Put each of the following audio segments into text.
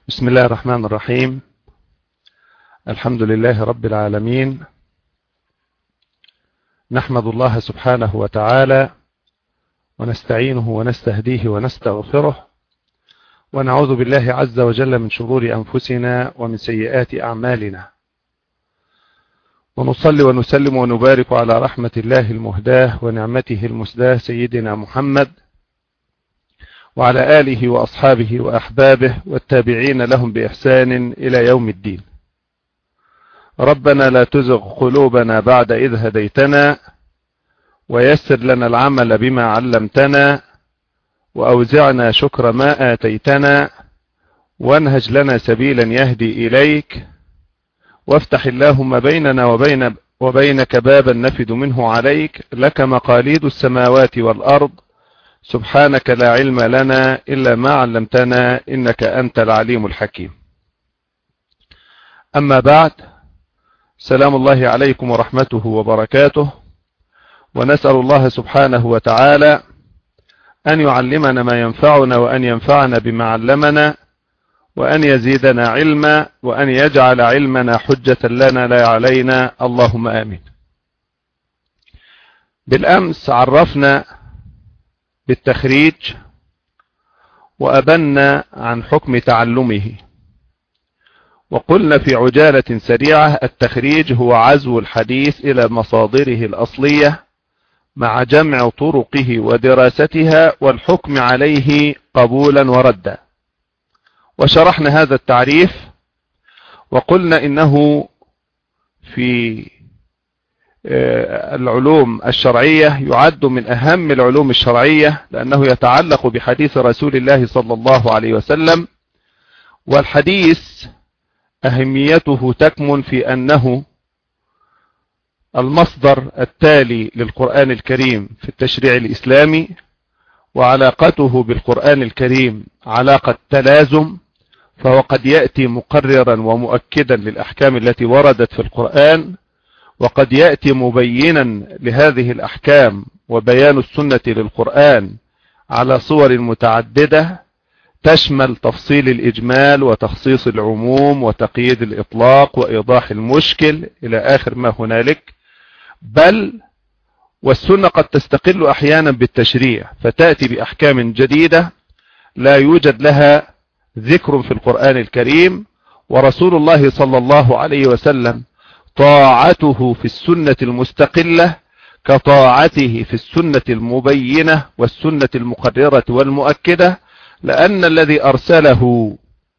بسم الله الرحمن الرحيم. الحمد لله رب العالمين، نحمد الله سبحانه وتعالى ونستعينه ونستهديه ونستغفره، ونعوذ بالله عز وجل من شرور أنفسنا ومن سيئات أعمالنا، ونصلي ونسلم ونبارك على رحمة الله المهداة ونعمته المسداة سيدنا محمد وعلى آله وأصحابه وأحبابه والتابعين لهم بإحسان إلى يوم الدين. ربنا لا تزغ قلوبنا بعد إذ هديتنا، ويسر لنا العمل بما علمتنا، وأوزعنا شكر ما آتيتنا، وانهج لنا سبيلا يهدي إليك، وافتح اللهم بيننا وبينك بابا نفد منه عليك، لك مقاليد السماوات والأرض، سبحانك لا علم لنا إلا ما علمتنا إنك أنت العليم الحكيم. أما بعد، سلام الله عليكم ورحمته وبركاته، ونسأل الله سبحانه وتعالى أن يعلمنا ما ينفعنا، وأن ينفعنا بما علمنا، وأن يزيدنا علما، وأن يجعل علمنا حجة لنا لا علينا، اللهم آمين. بالأمس عرفنا بالتخريج وأبنا عن حكم تعلمه، وقلنا في عجالة سريعة: التخريج هو عزو الحديث إلى مصادره الأصلية مع جمع طرقه ودراستها والحكم عليه قبولا وردا. وشرحنا هذا التعريف، وقلنا إنه في العلوم الشرعية يعد من أهم العلوم الشرعية، لأنه يتعلق بحديث رسول الله صلى الله عليه وسلم. والحديث أهميته تكمن في أنه المصدر التالي للقرآن الكريم في التشريع الإسلامي، وعلاقته بالقرآن الكريم علاقة تلازم، فهو قد يأتي مقررا ومؤكدا للأحكام التي وردت في القرآن، وقد يأتي مبينا لهذه الأحكام، وبيان السنة للقرآن على صور متعددة تشمل تفصيل الإجمال وتخصيص العموم وتقييد الإطلاق وإيضاح المشكل إلى آخر ما هنالك. بل والسنة قد تستقل أحيانا بالتشريع، فتأتي بأحكام جديدة لا يوجد لها ذكر في القرآن الكريم، ورسول الله صلى الله عليه وسلم طاعته في السنة المستقلة كطاعته في السنة المبينة والسنة المقررة والمؤكدة، لأن الذي أرسله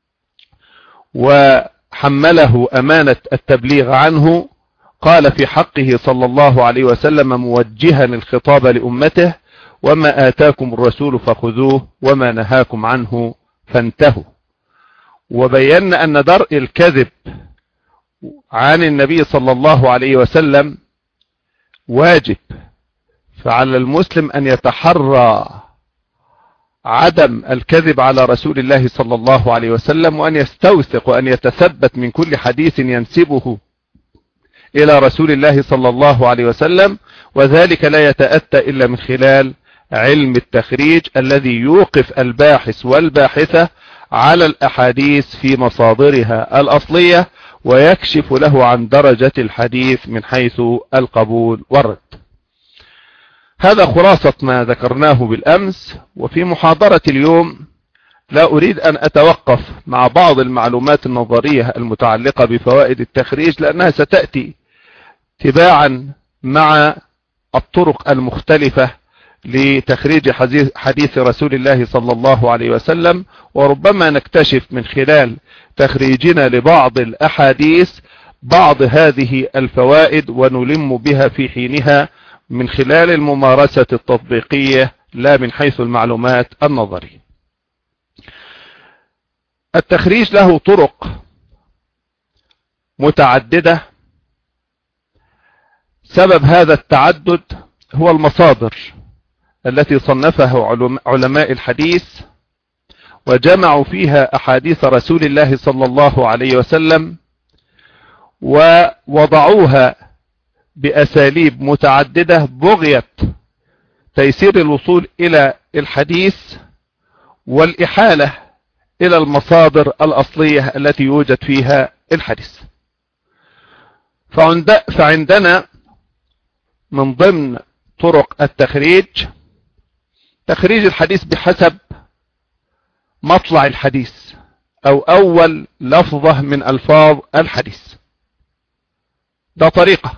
وحمله أمانة التبليغ عنه قال في حقه صلى الله عليه وسلم موجها الخطاب لأمته: وما آتاكم الرسول فخذوه وما نهاكم عنه فانتهوا. وبينا أن درء الكذب عن النبي صلى الله عليه وسلم واجب، فعلى المسلم أن يتحرى عدم الكذب على رسول الله صلى الله عليه وسلم، وأن يستوثق وأن يتثبت من كل حديث ينسبه إلى رسول الله صلى الله عليه وسلم، وذلك لا يتأتى إلا من خلال علم التخريج الذي يوقف الباحث والباحثة على الأحاديث في مصادرها الأصلية، ويكشف له عن درجة الحديث من حيث القبول والرد. هذا خلاصة ما ذكرناه بالأمس. وفي محاضرة اليوم لا أريد أن أتوقف مع بعض المعلومات النظرية المتعلقة بفوائد التخريج، لأنها ستأتي تباعا مع الطرق المختلفة لتخريج حديث رسول الله صلى الله عليه وسلم، وربما نكتشف من خلال تخريجنا لبعض الأحاديث بعض هذه الفوائد ونلم بها في حينها من خلال الممارسة التطبيقية، لا من حيث المعلومات النظرية. التخريج له طرق متعددة. سبب هذا التعدد هو المصادر التي صنفها علماء الحديث، وجمعوا فيها أحاديث رسول الله صلى الله عليه وسلم، ووضعوها بأساليب متعددة بغية تيسير الوصول إلى الحديث والإحالة إلى المصادر الأصلية التي يوجد فيها الحديث. فعندنا من ضمن طرق التخريج تخريج الحديث بحسب مطلع الحديث أو أول لفظة من ألفاظ الحديث. ده طريقة،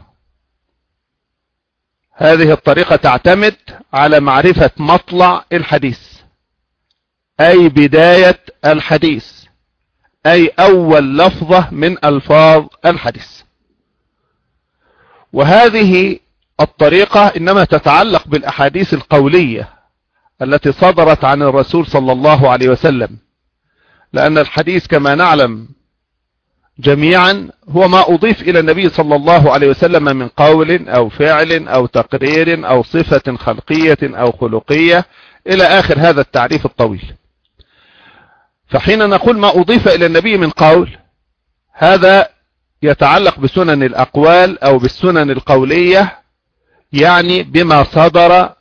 هذه الطريقة تعتمد على معرفة مطلع الحديث، أي بداية الحديث، أي أول لفظة من ألفاظ الحديث. وهذه الطريقة إنما تتعلق بالأحاديث القولية التي صدرت عن الرسول صلى الله عليه وسلم، لأن الحديث كما نعلم جميعا هو ما أضيف إلى النبي صلى الله عليه وسلم من قول أو فعل أو تقرير أو صفة خلقية أو خلقية إلى آخر هذا التعريف الطويل. فحين نقول ما أضيف إلى النبي من قول، هذا يتعلق بسنن الأقوال أو بالسنن القولية، يعني بما صدر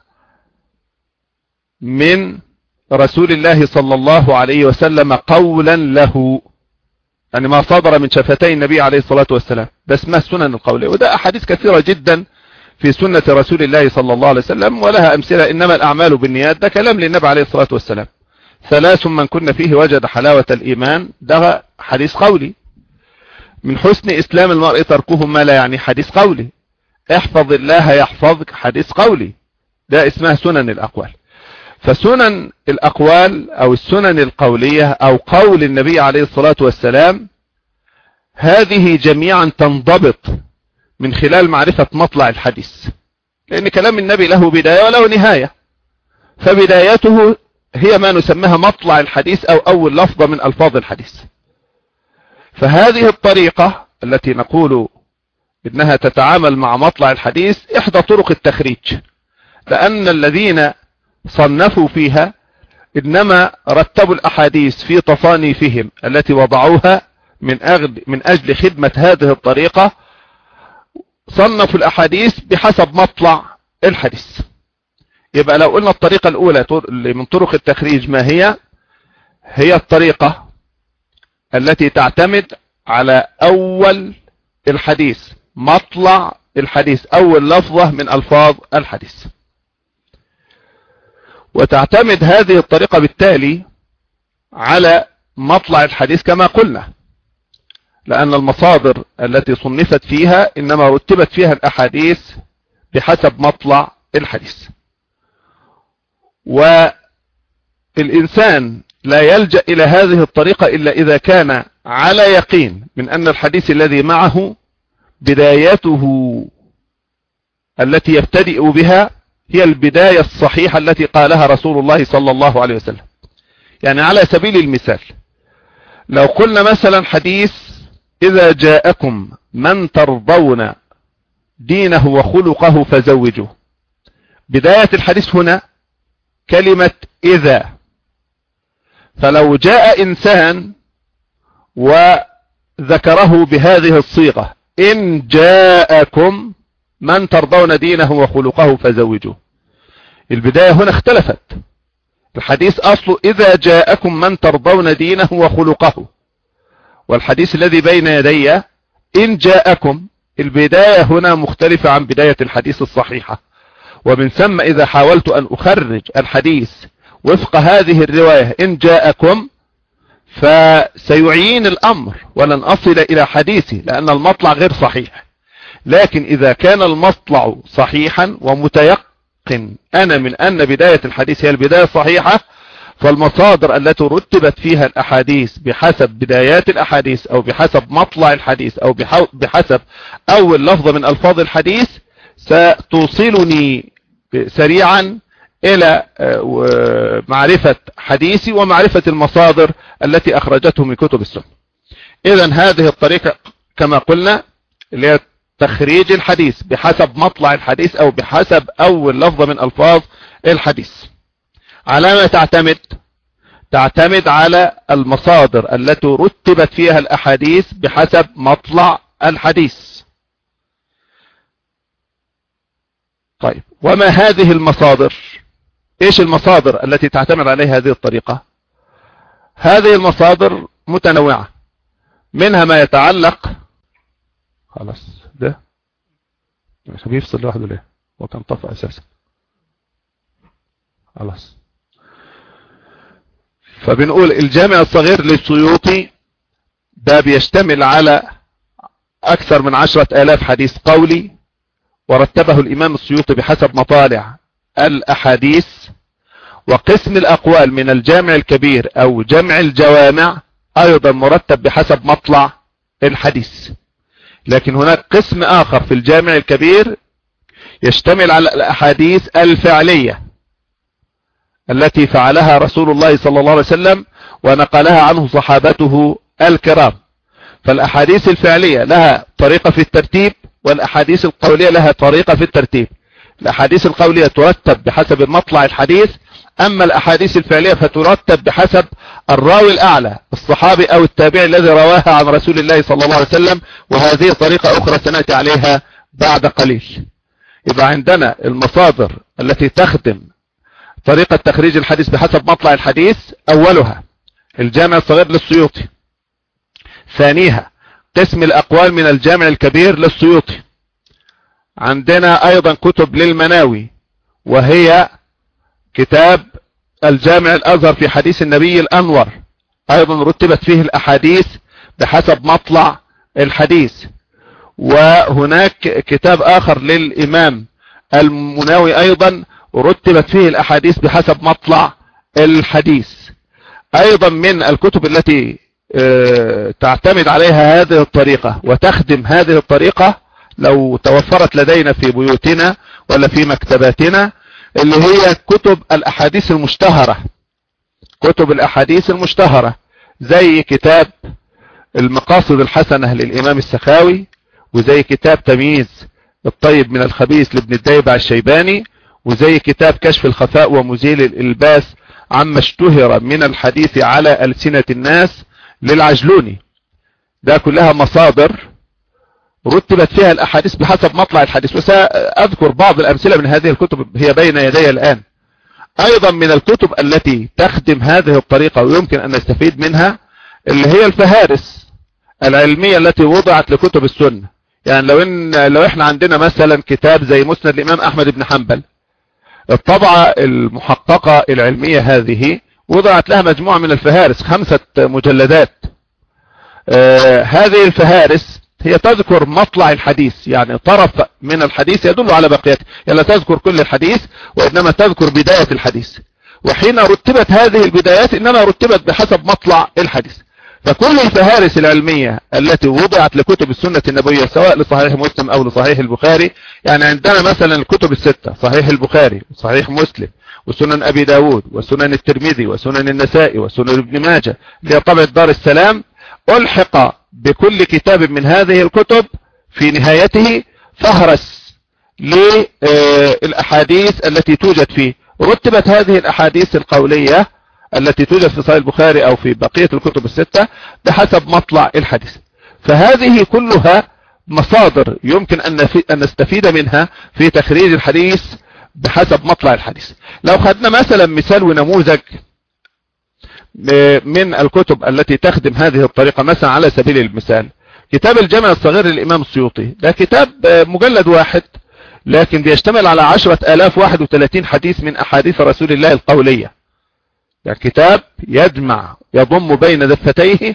من رسول الله صلى الله عليه وسلم قولا له، يعني ما صدر من شفتي النبي عليه الصلاة والسلام، ده اسمها السنن القولية. وده أحاديث كثيرة جدا في سنة رسول الله صلى الله عليه وسلم ولها أمثلة. إنما الأعمال بالنيات، ده كلام للنبي عليه الصلاة والسلام. 3 من كن فيه وجد حلاوة الإيمان، ده حديث قولي. من حسن إسلام المرء تركه ما لا يعني، حديث قولي. احفظ الله يحفظك، حديث قولي. ده اسمها سنن الأقوال. فسنن الأقوال أو السنن القولية أو قول النبي عليه الصلاة والسلام، هذه جميعا تنضبط من خلال معرفة مطلع الحديث، لأن كلام النبي له بداية وله نهاية. فبدايته هي ما نسميها مطلع الحديث أو أول لفظة من ألفاظ الحديث. فهذه الطريقة التي نقول إنها تتعامل مع مطلع الحديث إحدى طرق التخريج، لأن الذين صنفوا فيها إنما رتبوا الأحاديث في تصانيفهم التي وضعوها من أجل خدمة هذه الطريقة. صنفوا الأحاديث بحسب مطلع الحديث. يبقى لو قلنا الطريقة الأولى من طرق التخريج ما هي؟ هي الطريقة التي تعتمد على أول الحديث، مطلع الحديث، أول لفظة من ألفاظ الحديث. وتعتمد هذه الطريقة بالتالي على مطلع الحديث كما قلنا، لأن المصادر التي صنفت فيها إنما رتبت فيها الأحاديث بحسب مطلع الحديث. والإنسان لا يلجأ إلى هذه الطريقة إلا إذا كان على يقين من أن الحديث الذي معه بدايته التي يبتدئ بها هي البداية الصحيحة التي قالها رسول الله صلى الله عليه وسلم. يعني على سبيل المثال، لو قلنا مثلا حديث إذا جاءكم من ترضون دينه وخلقه فزوجوه، بداية الحديث هنا كلمة إذا. فلو جاء إنسان وذكره بهذه الصيغة، إن جاءكم من ترضون دينه وخلقه فزوجوه، البداية هنا اختلفت. الحديث أصله إذا جاءكم من ترضون دينه وخلقه، والحديث الذي بين يدي إن جاءكم، البداية هنا مختلفة عن بداية الحديث الصحيحة. ومن ثم إذا حاولت أن أخرج الحديث وفق هذه الرواية إن جاءكم، فسيعين الأمر ولن أصل إلى حديثي، لأن المطلع غير صحيح. لكن إذا كان المطلع صحيحا ومتيقن أنا من أن بداية الحديث هي البداية الصحيحة، فالمصادر التي رتبت فيها الأحاديث بحسب بدايات الأحاديث أو بحسب مطلع الحديث أو بحسب أول لفظة من ألفاظ الحديث ستوصلني سريعا إلى معرفة حديثي ومعرفة المصادر التي أخرجته من كتب السنة. إذن هذه الطريقة كما قلنا اللي هي تخريج الحديث بحسب مطلع الحديث أو بحسب أول لفظة من ألفاظ الحديث. على ما تعتمد على المصادر التي رتبت فيها الأحاديث بحسب مطلع الحديث. طيب، وما هذه المصادر؟ إيش المصادر التي تعتمد عليها هذه الطريقة؟ هذه المصادر متنوعة، منها ما يتعلق خلاص ده مش بيفصل لوحده ليه، هو كان طفى اساسا خلاص. فبنقول الجامع الصغير للسيوطي ده بيشتمل على اكثر من 10,000 حديث قولي، ورتبه الامام السيوطي بحسب مطالع الاحاديث. وقسم الاقوال من الجامع الكبير او جمع الجوامع ايضا مرتب بحسب مطلع الحديث. لكن هناك قسم اخر في الجامع الكبير يشتمل على الاحاديث الفعلية التي فعلها رسول الله صلى الله عليه وسلم ونقلها عنه صحابته الكرام. فالاحاديث الفعلية لها طريقة في الترتيب، والاحاديث القولية لها طريقة في الترتيب. الاحاديث القولية ترتب بحسب مطلع الحديث، اما الاحاديث الفعلية فترتب بحسب الراوي الاعلى، الصحابي او التابعي الذي رواها عن رسول الله صلى الله عليه وسلم. وهذه طريقة اخرى سنأتي عليها بعد قليل. يبقى عندنا المصادر التي تخدم طريقة تخريج الحديث بحسب مطلع الحديث، اولها الجامع الصغير للسيوطي، ثانيها قسم الاقوال من الجامع الكبير للسيوطي. عندنا ايضا كتب للمناوي، وهي كتاب الجامع الازهر في حديث النبي الانور، ايضا رتبت فيه الاحاديث بحسب مطلع الحديث. وهناك كتاب اخر للامام المناوي ايضا رتبت فيه الاحاديث بحسب مطلع الحديث. ايضا من الكتب التي تعتمد عليها هذه الطريقة وتخدم هذه الطريقة لو توفرت لدينا في بيوتنا ولا في مكتباتنا، اللي هي كتب الاحاديث المشتهرة. كتب الاحاديث المشتهرة زي كتاب المقاصد الحسنة للامام السخاوي، وزي كتاب تمييز الطيب من الخبيث لابن الديبع الشيباني، وزي كتاب كشف الخفاء ومزيل الالباس عما اشتهر من الحديث على ألسنة الناس للعجلوني. ده كلها مصادر رتبت فيها الاحاديث بحسب مطلع الحديث، وسأذكر بعض الامثلة من هذه الكتب هي بين يدي الان. ايضا من الكتب التي تخدم هذه الطريقة ويمكن ان نستفيد منها اللي هي الفهارس العلمية التي وضعت لكتب السنة. يعني لو احنا عندنا مثلا كتاب زي مسند الامام احمد بن حنبل، الطبعة المحققة العلمية هذه وضعت لها مجموعة من الفهارس 5 مجلدات. هذه الفهارس هي تذكر مطلع الحديث، يعني طرف من الحديث يدل على بقيته، يعني لا تذكر كل الحديث وإنما تذكر بداية الحديث. وحين رتبت هذه البدايات إنما رتبت بحسب مطلع الحديث. فكل الفهارس العلمية التي وضعت لكتب السنة النبوية سواء لصحيح مسلم أو لصحيح البخاري، يعني عندنا مثلا الكتب الستة، صحيح البخاري وصحيح مسلم وسنن أبي داود وسنن الترمذي وسنن النسائي وسنن ابن ماجه اللي هي طبعة دار السلام، ألحق بكل كتاب من هذه الكتب في نهايته فهرس للأحاديث التي توجد فيه. رتبت هذه الأحاديث القولية التي توجد في صحيح البخاري أو في بقية الكتب الستة بحسب مطلع الحديث. فهذه كلها مصادر يمكن أن نستفيد منها في تخريج الحديث بحسب مطلع الحديث. لو خدنا مثلا مثال ونموذج من الكتب التي تخدم هذه الطريقة، مثلا على سبيل المثال كتاب الجامع الصغير للإمام السيوطي، ده كتاب مجلد واحد لكن بيشتمل على 10,031 حديث من أحاديث رسول الله القولية. يعني كتاب يضم بين دفتيه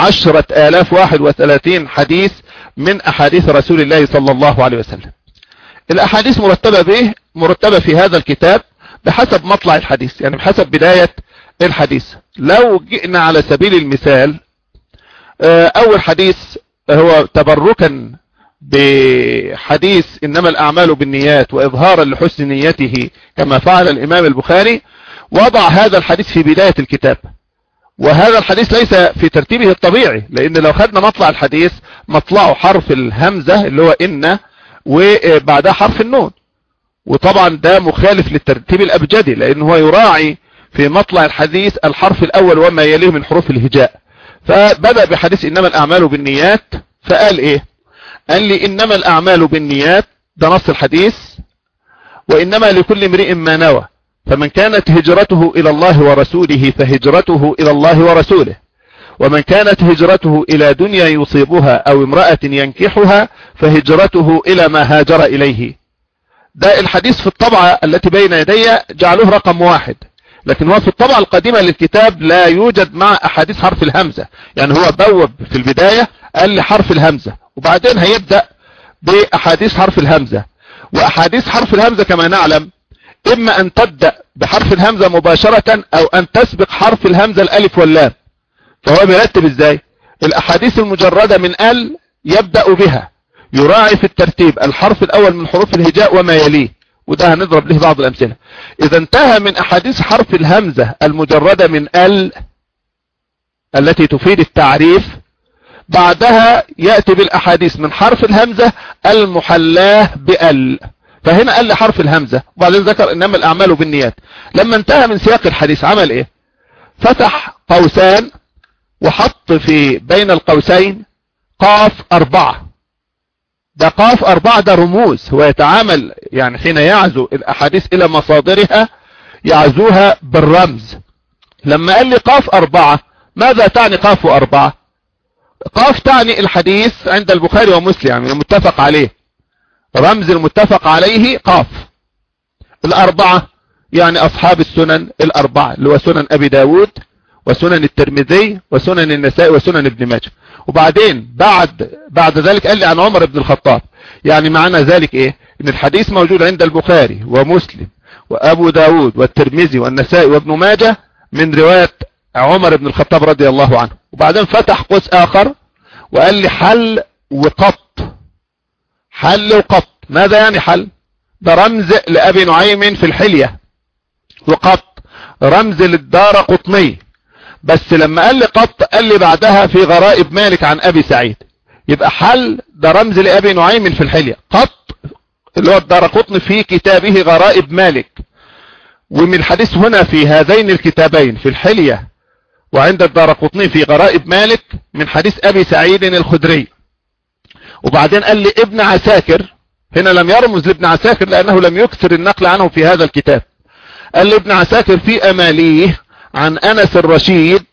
10,031 حديث من أحاديث رسول الله صلى الله عليه وسلم. الأحاديث مرتبة في هذا الكتاب بحسب مطلع الحديث، يعني بحسب بداية الحديث. لو جئنا على سبيل المثال أول حديث هو تبركا بحديث إنما الأعمال بالنيات وإظهارا لحسن نيته كما فعل الإمام البخاري، وضع هذا الحديث في بداية الكتاب. وهذا الحديث ليس في ترتيبه الطبيعي، لأن لو خدنا مطلع الحديث مطلعه حرف الهمزة اللي هو إن وبعدها حرف النون، وطبعا ده مخالف للترتيب الأبجدي لأنه هو يراعي في مطلع الحديث الحرف الأول وما يليه من حروف الهجاء. فبدأ بحديث إنما الأعمال بالنيات، فقال إيه؟ قال لي إنما الأعمال بالنيات، ده نص الحديث، وإنما لكل امرئ ما نوى، فمن كانت هجرته إلى الله ورسوله فهجرته إلى الله ورسوله، ومن كانت هجرته إلى دنيا يصيبها أو امرأة ينكحها فهجرته إلى ما هاجر إليه. ده الحديث في الطبعة التي بين يدي جعلوه رقم 1، لكن هو في الطبعة القديمة للكتاب لا يوجد مع أحاديث حرف الهمزة. يعني هو بوب في البداية قال لي حرف الهمزة، وبعدين هيبدأ بأحاديث حرف الهمزة. وأحاديث حرف الهمزة كما نعلم إما أن تبدأ بحرف الهمزة مباشرة أو أن تسبق حرف الهمزة الألف واللام. فهو بيرتب إزاي؟ الأحاديث المجردة من ال يبدأ بها، يراعي في الترتيب الحرف الأول من حروف الهجاء وما يليه، وده هنضرب له بعض الأمثلة. إذا انتهى من أحاديث حرف الهمزة المجردة من ال التي تفيد التعريف، بعدها يأتي بالأحاديث من حرف الهمزة المحلاه بال. فهنا قال لي حرف الهمزة، وبعدين ذكر إنما الأعمال بالنيات. لما انتهى من سياق الحديث عمل إيه؟ فتح قوسان وحط في بين القوسين قاف 4. ده قاف 4 ده رموز، هو يتعامل يعني حين يعزو الأحاديث إلى مصادرها يعزوها بالرمز. لما قال لي قاف 4 ماذا تعني قاف 4؟ قاف تعني الحديث عند البخاري ومسلم، يعني المتفق عليه، رمز المتفق عليه قاف. 4 يعني أصحاب السنن 4 اللي هو سنن أبي داود وسنن الترمذي وسنن النسائي وسنن ابن ماجه. وبعدين بعد ذلك قال لي عن عمر بن الخطاب. يعني معنى ذلك ايه؟ ان الحديث موجود عند البخاري ومسلم وابو داود والترمذي والنسائي وابن ماجه من رواية عمر بن الخطاب رضي الله عنه. وبعدين فتح قوس اخر وقال لي حل وقط. حل وقط ماذا يعني حل؟ ده رمز لأبي نعيم في الحلية، وقط رمز للدارقطني. بس لما قال لي قط قال لي بعدها في غرائب مالك عن أبي سعيد. يبقى حل ده رمز لأبي نعيم في الحلية، قط اللي هو الدارقطني في كتابه غرائب مالك. ومن الحديث هنا في هذين الكتابين في الحلية وعند الدارقطني في غرائب مالك من حديث أبي سعيد الخدري. وبعدين قال لي ابن عساكر، هنا لم يرمز لابن عساكر لأنه لم يكثر النقل عنه في هذا الكتاب. قال لي ابن عساكر في أماليه عن أنس الرشيد،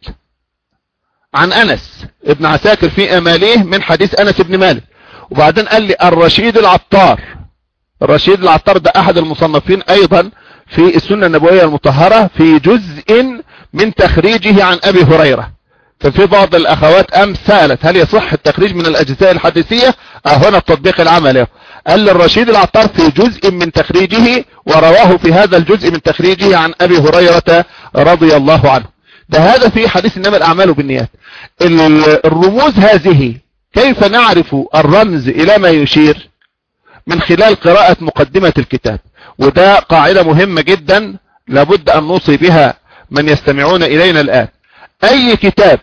عن أنس ابن عساكر في أماليه من حديث أنس بن مالك. وبعدين قال لي الرشيد العطار. الرشيد العطار ده أحد المصنفين أيضا في السنة النبوية المطهرة في جزء من تخريجه عن أبي هريرة. ففي بعض الأخوات سألت هل يصح التخريج من الأجزاء الحديثية؟ هنا التطبيق العملي. قال الرشيد العطار في جزء من تخريجه ورواه في هذا الجزء من تخريجه عن أبي هريرة رضي الله عنه. ده هذا في حديث إنما الأعمال بالنيات. الرموز هذه كيف نعرف الرمز إلى ما يشير؟ من خلال قراءة مقدمة الكتاب. وده قاعدة مهمة جدا لابد أن نوصي بها من يستمعون إلينا الآن. أي كتاب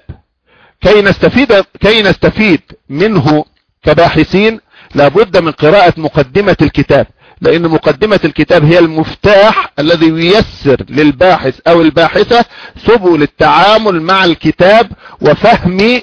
كي نستفيد منه كباحثين لابد من قراءة مقدمة الكتاب، لأن مقدمة الكتاب هي المفتاح الذي ييسر للباحث أو الباحثة سبل التعامل مع الكتاب وفهم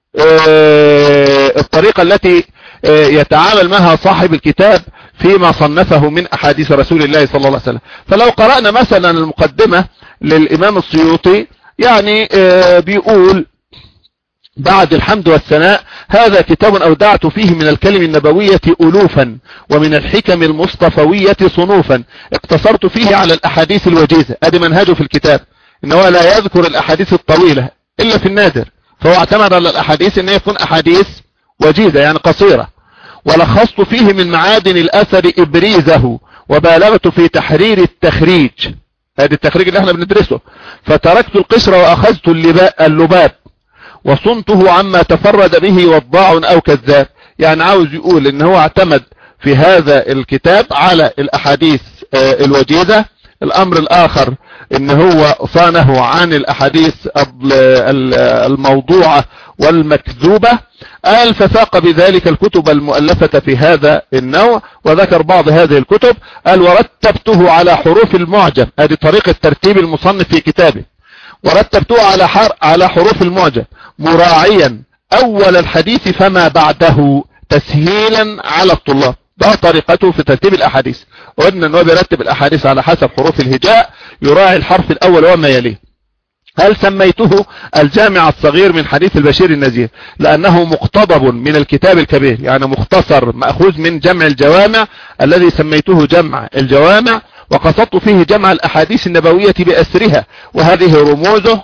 الطريقة التي يتعامل معها صاحب الكتاب فيما صنفه من أحاديث رسول الله صلى الله عليه وسلم. فلو قرأنا مثلا المقدمة للإمام السيوطي يعني بيقول بعد الحمد والثناء: هذا كتاب أودعت فيه من الكلم النبوية ألوفا ومن الحكم المصطفوية صنوفا، اقتصرت فيه على الأحاديث الوجيزة. ادي منهجه في الكتاب، إنه لا يذكر الأحاديث الطويلة إلا في النادر، فهو اعتمد على الأحاديث إنه يكون أحاديث وجيزة يعني قصيرة. ولخصت فيه من معادن الأثر إبريزه وبالغت في تحرير التخريج. هذا التخريج اللي احنا بندرسه. فتركت القشر وأخذت اللباب وصنته عما تفرد به وضاع أو كذاب. يعني عاوز يقول ان هو اعتمد في هذا الكتاب على الأحاديث الوجيزة. الأمر الآخر ان هو صانه عن الأحاديث الموضوعة والمكذوبة. قال فساق بذلك الكتب المؤلفة في هذا النوع وذكر بعض هذه الكتب. قال ورتبته على حروف المعجم. هذه طريقة ترتيب المصنف في كتابه. ورتبته على حروف المعجم مراعيا أول الحديث فما بعده تسهيلا على الطلاب. ده طريقته في ترتيب الأحاديث. قلنا أنه بيرتب الأحاديث على حسب حروف الهجاء، يراعي الحرف الأول وما يليه. هل سميته الجامع الصغير من حديث البشير النذير لأنه مقتضب من الكتاب الكبير، يعني مختصر مأخوذ من جمع الجوامع الذي سميته جمع الجوامع، وقصدت فيه جمع الأحاديث النبوية بأسرها، وهذه رموزه.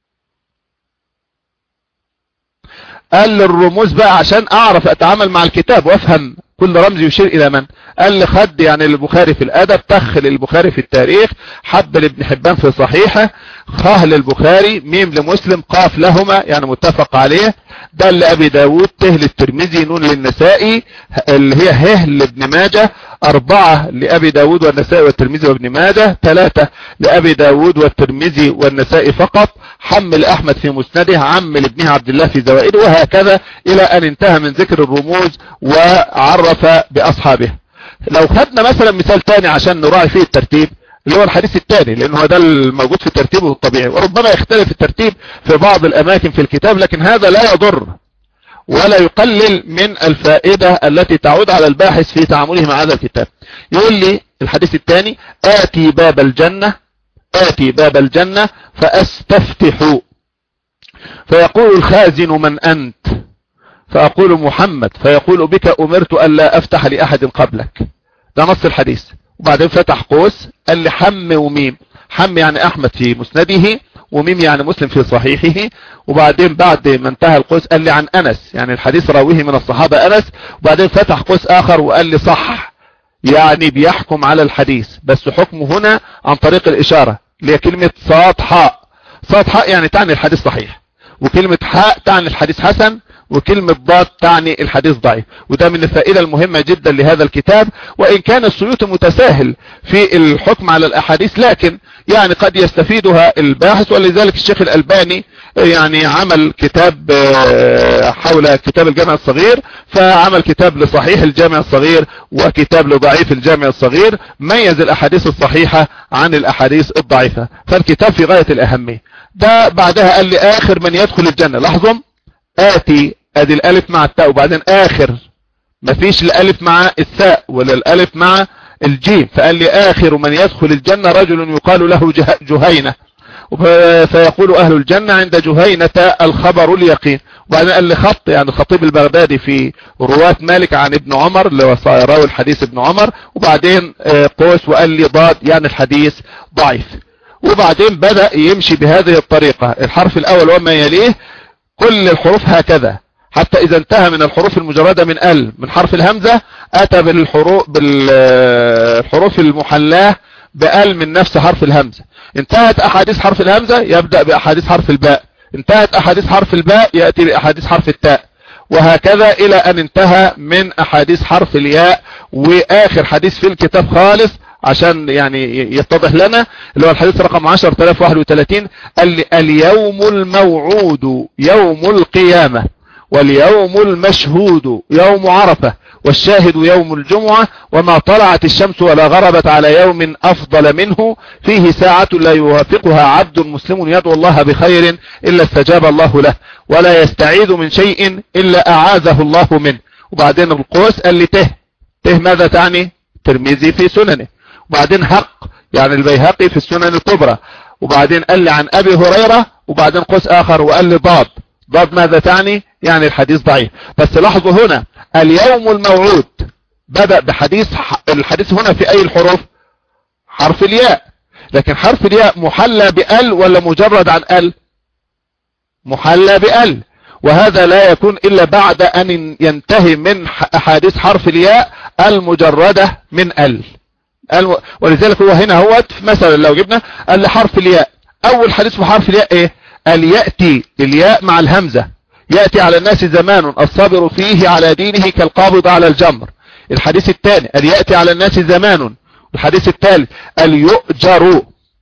قال الرموز بقى عشان أعرف أتعامل مع الكتاب وأفهم كل رمز يشير إلى من. قال لي خد يعني البخاري في الأدب، تخ للبخاري في التاريخ، حب لابن حبان في صحيحه، خاه للبخاري، ميم لمسلم، قاف لهما يعني متفق عليه، دال لأبي داود، ته للترمذي، نون للنسائي، اللي هي ه لابن ماجه، 4 لأبي داود والنسائي والترمذي وابن ماجه، 3 لأبي داود والترمذي والنسائي فقط، حم لأحمد في مسنده، عم لابنه عبد الله في زوائده، وهكذا إلى أن انتهى من ذكر الرموز وعرف بأصحابه. لو خدنا مثلا مثال تاني عشان نراعي فيه الترتيب، اللي هو الحديث الثاني، لأنه هذا الموجود في ترتيبه الطبيعي، وربما يختلف الترتيب في بعض الأماكن في الكتاب، لكن هذا لا يضر ولا يقلل من الفائدة التي تعود على الباحث في تعامله مع هذا الكتاب. يقول لي الحديث الثاني: آتي باب الجنة، آتي باب الجنة فأستفتح، فيقول الخازن: من أنت؟ فأقول: محمد. فيقول: بك أمرت ألا أفتح لأحد قبلك. ده نص الحديث. وبعدين فتح قوس، قال لي حم وميم، حم يعني أحمد في مسنده، وميم يعني مسلم في صحيحه. وبعدين بعد ما انتهى القوس قال لي عن أنس، يعني الحديث راويه من الصحابة أنس. وبعدين فتح قوس آخر وقال لي صح، يعني بيحكم على الحديث، بس حكمه هنا عن طريق الإشارة، اللي هي كلمة صاد حاء. صاد حاء يعني تعني الحديث صحيح، وكلمة حاء تعني الحديث حسن، وكلمة ضاد تعني الحديث ضعيف. وده من الفائدة المهمة جدا لهذا الكتاب، وإن كان السيوطي متساهل في الحكم على الأحاديث، لكن يعني قد يستفيدها الباحث. ولذلك الشيخ الألباني يعني عمل كتاب حول كتاب الجامع الصغير، فعمل كتاب لصحيح الجامع الصغير وكتاب لضعيف الجامع الصغير، ميز الأحاديث الصحيحة عن الأحاديث الضعيفة، فالكتاب في غاية الأهمية. ده بعدها قال لي آخر من يدخل الجنة. لاحظوا آتي ادي الالف مع التاء، وبعدين اخر، مفيش الالف مع الثاء ولا الالف مع الجيم، فقال لي آخر من يدخل الجنة رجل يقال له جهينة، فيقول أهل الجنة عند جهينة الخبر اليقين. وبعدين قال لي خط، يعني الخطيب البغدادي في رواة مالك عن ابن عمر، اللي هو راوي الحديث ابن عمر. وبعدين قوس وقال لي ضاد، يعني الحديث ضعيف. وبعدين بدأ يمشي بهذه الطريقة، الحرف الأول وما يليه، كل الحروف هكذا، حتى إذا انتهى من الحروف المجردة من ال، من حرف الهمزة، أتى بالحروف المحلاة بال من نفس حرف الهمزة. انتهت أحاديث حرف الهمزة يبدأ بأحاديث حرف الباء، انتهت أحاديث حرف الباء يأتي بأحاديث حرف التاء، وهكذا إلى أن انتهى من أحاديث حرف الياء. وآخر حديث في الكتاب خالص عشان يعني يتضح لنا، اللي هو الحديث رقم 10031، قال لي: اليوم الموعود يوم القيامة، واليوم المشهود يوم عرفة، والشاهد يوم الجمعة، وما طلعت الشمس ولا غربت على يوم أفضل منه، فيه ساعة لا يوافقها عبد مسلم يدعو الله بخير إلا استجاب الله له، ولا يستعيذ من شيء إلا أعاذه الله منه. وبعدين القوس قال لي ته ماذا تعني؟ ترمذي في سننه. وبعدين حق، يعني البيهقي في السنن الكبرى. وبعدين قال لي عن أبي هريرة. وبعدين قوس آخر وقال لي ضاد ماذا تعني؟ يعني الحديث ضعيف. بس لاحظوا هنا اليوم الموعود بدأ بحديث، الحديث هنا في أي الحروف؟ حرف الياء، لكن حرف الياء محلى بأل ولا مجرد عن أل؟ محلى بأل، وهذا لا يكون إلا بعد أن ينتهي من أحاديث حرف الياء المجردة من أل. ولذلك هو هنا هو مثلا لو جبنا قال لحرف الياء، أول حديث في حرف الياء إيه؟ قال يأتي الياء مع الهمزة، يأتي على الناس زمان الصابر فيه على دينه كالقابض على الجمر. الحديث الثاني قال يأتي على الناس زمان. الحديث الثالث قال يؤجر،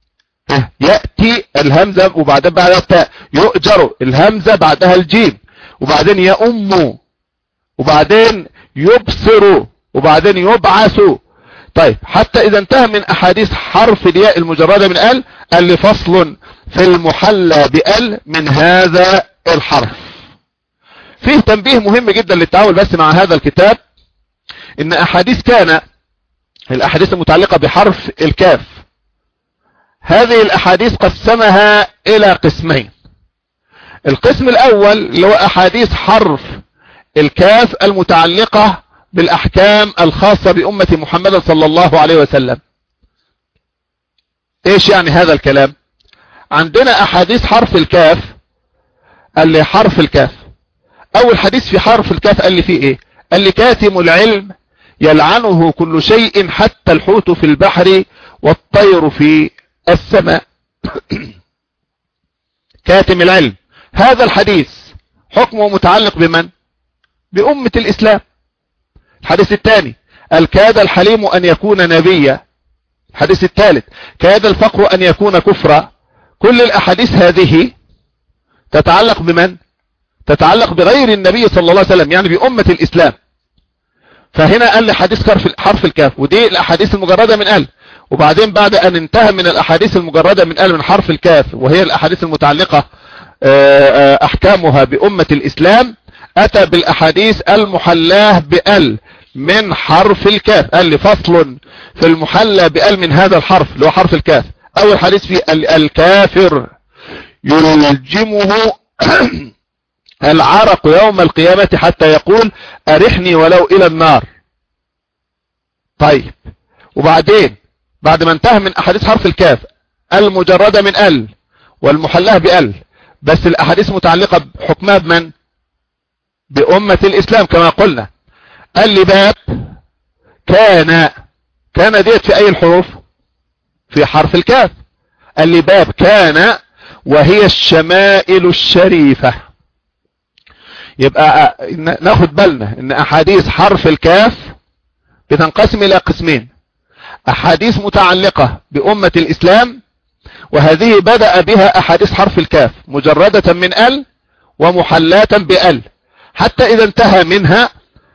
يأتي الهمزة وبعدين بعدها التاء، يؤجر الهمزة بعدها الجيم، وبعدين يؤم، وبعدين يبصر، وبعدين يبعث. طيب حتى إذا انتهى من أحاديث حرف الياء المجردة من ال، قال لي فصل في المحلى بال من هذا الحرف. فيه تنبيه مهم جدا للتعامل بس مع هذا الكتاب، ان احاديث كان، الاحاديث المتعلقة بحرف الكاف هذه الأحاديث قسمها إلى قسمين. القسم الأول اللي هو أحاديث حرف الكاف المتعلقة بالأحكام الخاصة بأمة محمد صلى الله عليه وسلم. إيش يعني هذا الكلام؟ عندنا أحاديث حرف الكاف. قال لي حرف الكاف، أول حديث في حرف الكاف قال لي فيه إيه؟ قال لي كاتم العلم يلعنه كل شيء حتى الحوت في البحر والطير في السماء. كاتم العلم، هذا الحديث حكمه متعلق بمن؟ بأمة الإسلام. الحديث الثاني قال كاد الحليم أن يكون نبيا. الحديث الثالث كاد الفقر أن يكون كفرا. كل الأحاديث هذه تتعلق بمن؟ تتعلق بغير النبي صلى الله عليه وسلم، يعني بأمة الإسلام. فهنا قال لي حديث حرف الكاف، ودي الأحاديث المجردة من قال. وبعدين بعد أن انتهى من الأحاديث المجردة من قال من حرف الكاف، وهي الأحاديث المتعلقة أحكامها بأمة الإسلام، أتى بالأحاديث المحلاه بأل من حرف الكاف. قال لي فصل في المحلى بأل من هذا الحرف اللي هو حرف الكاف. أول حديث فيه الكافر يلجمه العرق يوم القيامة حتى يقول أرحني ولو إلى النار. طيب، وبعدين بعد ما انتهى من أحاديث حرف الكاف المجردة من ال والمحلاه بأل، بس الأحاديث متعلقة بحكمها بمن؟ بأمة الإسلام كما قلنا. قال لي باب كان ديت في أي الحروف؟ في حرف الكاف. قال لي باب كان وهي الشمائل الشريفة. يبقى ناخد بالنا ان احاديث حرف الكاف بتنقسم الى قسمين: احاديث متعلقة بأمة الإسلام، وهذه بدأ بها احاديث حرف الكاف مجردة من ال ومحلاة بأل، حتى اذا انتهى منها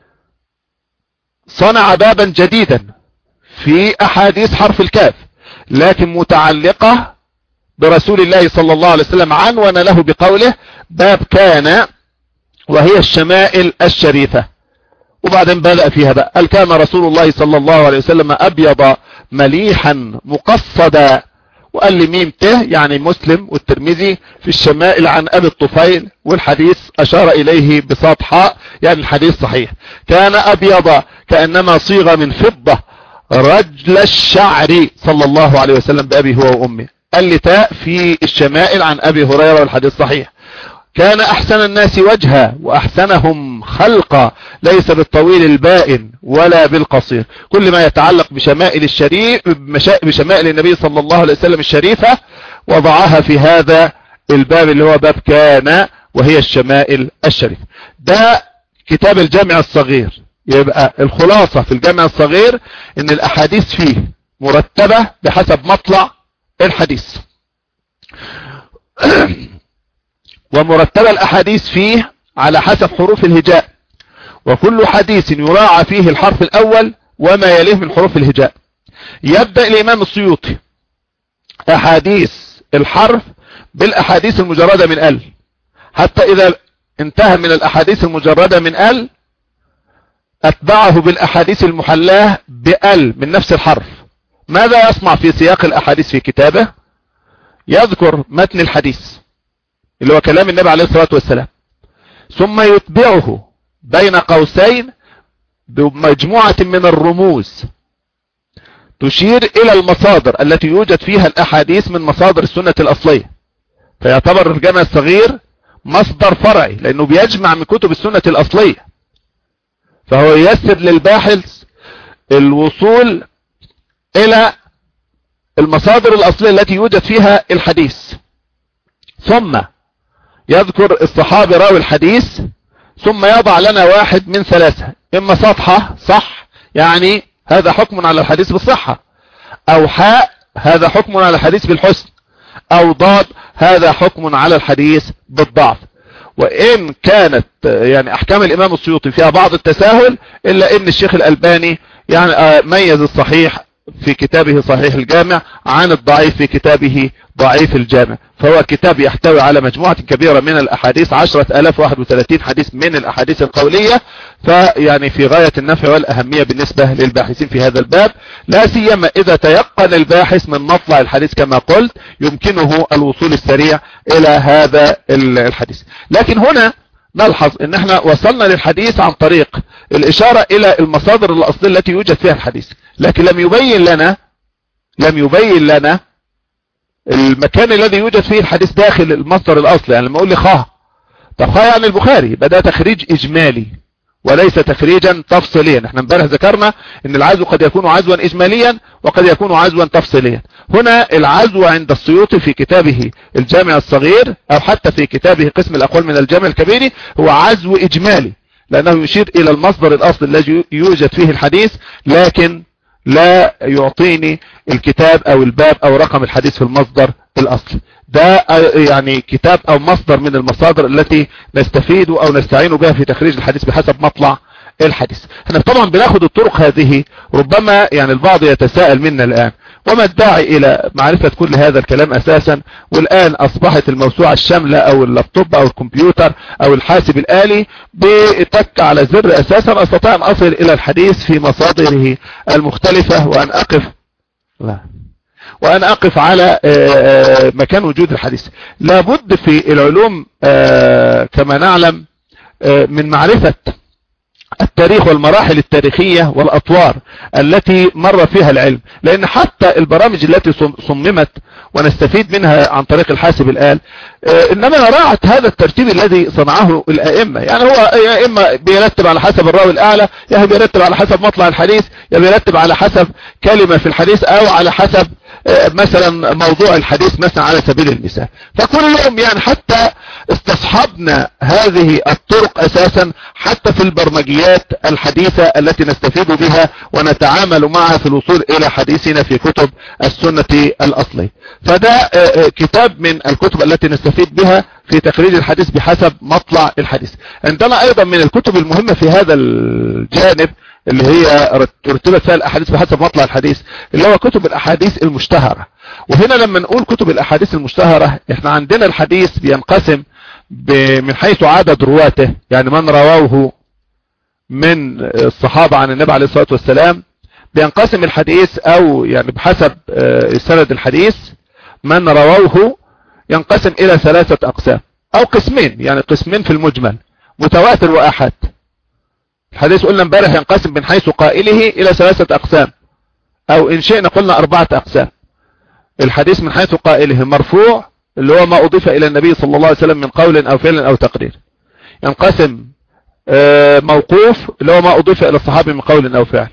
صنع بابا جديدا في احاديث حرف الكاف لكن متعلقة برسول الله صلى الله عليه وسلم، عنون له بقوله باب كان وهي الشمائل الشريفة. وبعدين بدأ فيها بقى قال كان رسول الله صلى الله عليه وسلم أبيض مليحا مقصدا. وقال لي ميم ته يعني مسلم والترمذي في الشمائل عن أبي الطفيل، والحديث أشار إليه بصاد حاء يعني الحديث صحيح. كان أبيض كأنما صيغ من فضة رجل الشعر صلى الله عليه وسلم بأبي هو وأمه. قال لي تاء في الشمائل عن أبي هريرة والحديث صحيح. كان أحسن الناس وجها وأحسنهم خلقا ليس بالطويل البائن ولا بالقصير. كل ما يتعلق بشمائل الشريف بشمائل النبي صلى الله عليه وسلم الشريفة وضعها في هذا الباب اللي هو باب كان وهي الشمائل الشريفة. ده كتاب الجامع الصغير. يبقى الخلاصة في الجامع الصغير ان الاحاديث فيه مرتبة بحسب مطلع الحديث، ومرتبة الأحاديث فيه على حسب حروف الهجاء، وكل حديث يراعى فيه الحرف الأول وما يليه من حروف الهجاء. يبدأ الإمام السيوطي أحاديث الحرف بالأحاديث المجردة من ال، حتى إذا انتهى من الأحاديث المجردة من ال أتبعه بالأحاديث المحلاه بال من نفس الحرف. ماذا يصنع في سياق الأحاديث في كتابه؟ يذكر متن الحديث اللي هو كلام النبي عليه الصلاة والسلام، ثم يتبعه بين قوسين بمجموعة من الرموز تشير إلى المصادر التي يوجد فيها الأحاديث من مصادر السنة الأصلية. فيعتبر الجامع الصغير مصدر فرعي لأنه بيجمع من كتب السنة الأصلية، فهو ييسر للباحث الوصول إلى المصادر الأصلية التي يوجد فيها الحديث. ثم يذكر الصحابي راوي الحديث، ثم يضع لنا واحد من ثلاثة: إما صفحة صح يعني هذا حكم على الحديث بالصحة، أو حاء هذا حكم على الحديث بالحسن، أو ضاد هذا حكم على الحديث بالضعف. وإن كانت يعني أحكام الإمام السيوطي فيها بعض التساهل، إلا إن الشيخ الألباني يعني ميز الصحيح في كتابه صحيح الجامع عن الضعيف في كتابه ضعيف الجامع، فهو كتاب يحتوي على مجموعة كبيرة من الأحاديث، 10,031 حديث من الأحاديث القولية، فيعني في غاية النفع والأهمية بالنسبة للباحثين في هذا الباب، لا سيما إذا تيقن الباحث من مطلع الحديث كما قلت يمكنه الوصول السريع إلى هذا الحديث. لكن هنا نلحظ ان احنا وصلنا للحديث عن طريق الاشارة الى المصادر الاصلية التي يوجد فيها الحديث، لكن لم يبين لنا المكان الذي يوجد فيه الحديث داخل المصدر الاصلي. يعني لما اقول لي طب يعني البخاري بدأ تخريج اجمالي وليس تخريجا تفصيليا. احنا امبارح ذكرنا ان العزو قد يكون عزوا اجماليا وقد يكون عزوا تفصيليا. هنا العزو عند السيوطي في كتابه الجامع الصغير او حتى في كتابه قسم الاقوال من الجامع الكبير هو عزو اجمالي، لانه يشير الى المصدر الاصلي الذي يوجد فيه الحديث، لكن لا يعطيني الكتاب او الباب او رقم الحديث في المصدر الاصلي. ده يعني كتاب او مصدر من المصادر التي نستفيد او نستعين بها في تخريج الحديث بحسب مطلع الحديث. احنا طبعا بناخد الطرق هذه، ربما يعني البعض يتساءل منا الان وما الداعي الى معرفة كل هذا الكلام اساسا، والان اصبحت الموسوعة الشاملة او اللابتوب او الكمبيوتر او الحاسب الالي بتك على زر اساسا استطيع ان اصل الى الحديث في مصادره المختلفة وأن أقف على مكان وجود الحديث. لابد في العلوم كما نعلم من معرفة التاريخ والمراحل التاريخية والأطوار التي مر فيها العلم، لأن حتى البرامج التي صممت ونستفيد منها عن طريق الحاسب الآن إنما راعت هذا الترتيب الذي صنعه الأئمة. يعني هو يا إما بيرتب على حسب الراوي الأعلى، يا بيرتب على حسب مطلع الحديث، يا بيرتب على حسب كلمة في الحديث، أو على حسب مثلا موضوع الحديث مثلا على سبيل المثال. فكلهم يعني حتى استصحبنا هذه الطرق اساسا حتى في البرمجيات الحديثة التي نستفيد بها ونتعامل معها في الوصول الى حديثنا في كتب السنة الاصلي. فده كتاب من الكتب التي نستفيد بها في تخريج الحديث بحسب مطلع الحديث. عندنا ايضا من الكتب المهمة في هذا الجانب اللي هي ترتبت فيها الاحاديث بحسب مطلع الحديث اللي هو كتب الاحاديث المشتهرة. وهنا لما نقول كتب الاحاديث المشتهرة احنا عندنا الحديث بينقسم من حيث عدد رواته، يعني من رواه من الصحابة عن النبي عليه الصلاة والسلام. بينقسم الحديث او يعني بحسب سند الحديث من رواه ينقسم الى 3 اقسام او قسمين، يعني قسمين في المجمل: متواتر واحاد. الحديث قلنا امبارح ينقسم من حيث قائله الى 3 اقسام، او ان شئنا قلنا 4 اقسام. الحديث من حيث قائله مرفوع اللي هو ما اضيف الى النبي صلى الله عليه وسلم من قول او فعل او تقرير. ينقسم موقوف اللي هو ما اضيف الى الصحابي من قول او فعل.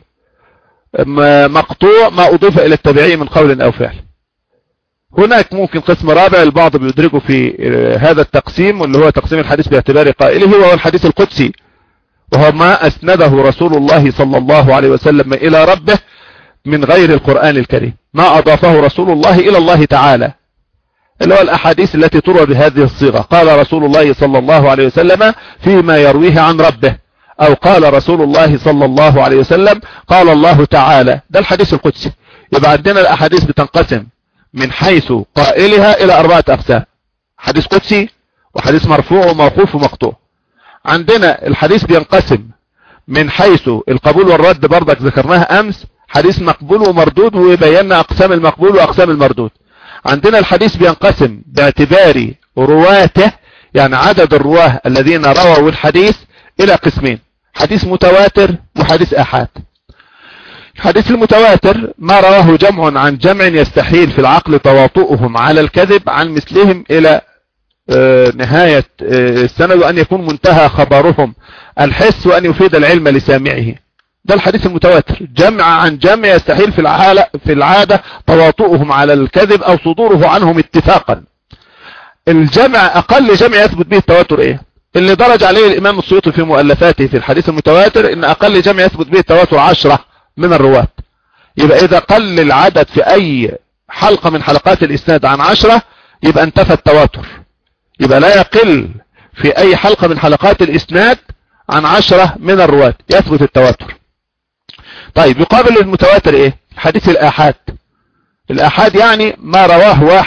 مقطوع ما اضيف الى التابعي من قول او فعل. هناك ممكن قسم رابع البعض بيدركه في هذا التقسيم واللي هو تقسيم الحديث باعتبار قائله، وهو الحديث القدسي، وهو ما اسنده رسول الله صلى الله عليه وسلم الى ربه من غير القرآن الكريم، ما اضافه رسول الله الى الله تعالى، اللي هو الاحاديث التي تروى بهذه الصيغة. قال رسول الله صلى الله عليه وسلم فيما يرويه عن ربه، او قال رسول الله صلى الله عليه وسلم قال الله تعالى. ده الحديث القدسي. يبقى عندنا الاحاديث بتنقسم من حيث قائلها الى 4 اقسام: حديث قدسي وحديث مرفوع وموقوف ومقطوع. عندنا الحديث بينقسم من حيث القبول والرد، برضك ذكرناها امس، حديث مقبول ومردود، وبينا اقسام المقبول واقسام المردود. عندنا الحديث بينقسم باعتبار رواته، يعني عدد الرواه الذين رووا الحديث، الى قسمين: حديث متواتر وحديث احاد. الحديث المتواتر ما رواه جمع عن جمع يستحيل في العقل تواطؤهم على الكذب عن مثلهم الى نهاية السند، وأن يكون منتهى خبرهم الحس، وأن يفيد العلم لسامعه. ده الحديث المتواتر، جمع عن جمع يستحيل في العادة تواطؤهم على الكذب أو صدوره عنهم اتفاقا. الجمع أقل جمع يثبت به التواتر إيه؟ اللي درج عليه الإمام السيوطي في مؤلفاته في الحديث المتواتر إن أقل جمع يثبت به التواتر 10 من الرواة. يبقى إذا قل العدد في أي حلقة من حلقات الإسناد عن 10 يبقى انتفى التواتر. يبقى لا يقل في اي حلقة من حلقات الاسناد عن 10 من الرواة يثبت التواتر. طيب يقابل المتواتر ايه؟ حديث الاحاد. الاحاد يعني ما رواه واحد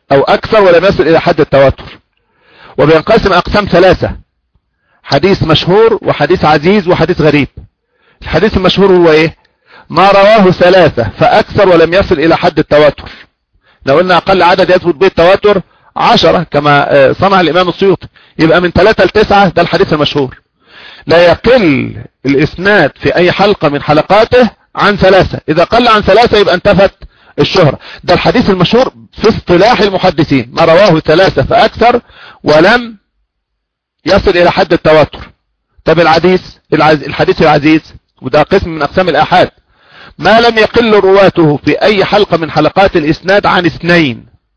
او اكثر ولم يصل الى حد التواتر. وبينقسم اقسام ثلاثة: حديث مشهور وحديث عزيز وحديث غريب. الحديث المشهور هو ايه؟ ما رواه ثلاثة فاكثر ولم يصل الى حد التواتر. لو قلنا اقل عدد يثبت به التواتر 10 كما صنع الامام السيوطي، يبقى من 3 ل 9 ده الحديث المشهور. لا يقل الاسناد في اي حلقة من حلقاته عن 3، اذا قل عن 3 يبقى انتفت الشهرة. ده الحديث المشهور في اصطلاح المحدثين، ما رواه 3 فاكثر ولم يصل الى حد التواتر. طب الحديث العزيز، وده قسم من اقسام الاحاد، ما لم يقل رواته في اي حلقة من حلقات الاسناد عن 2،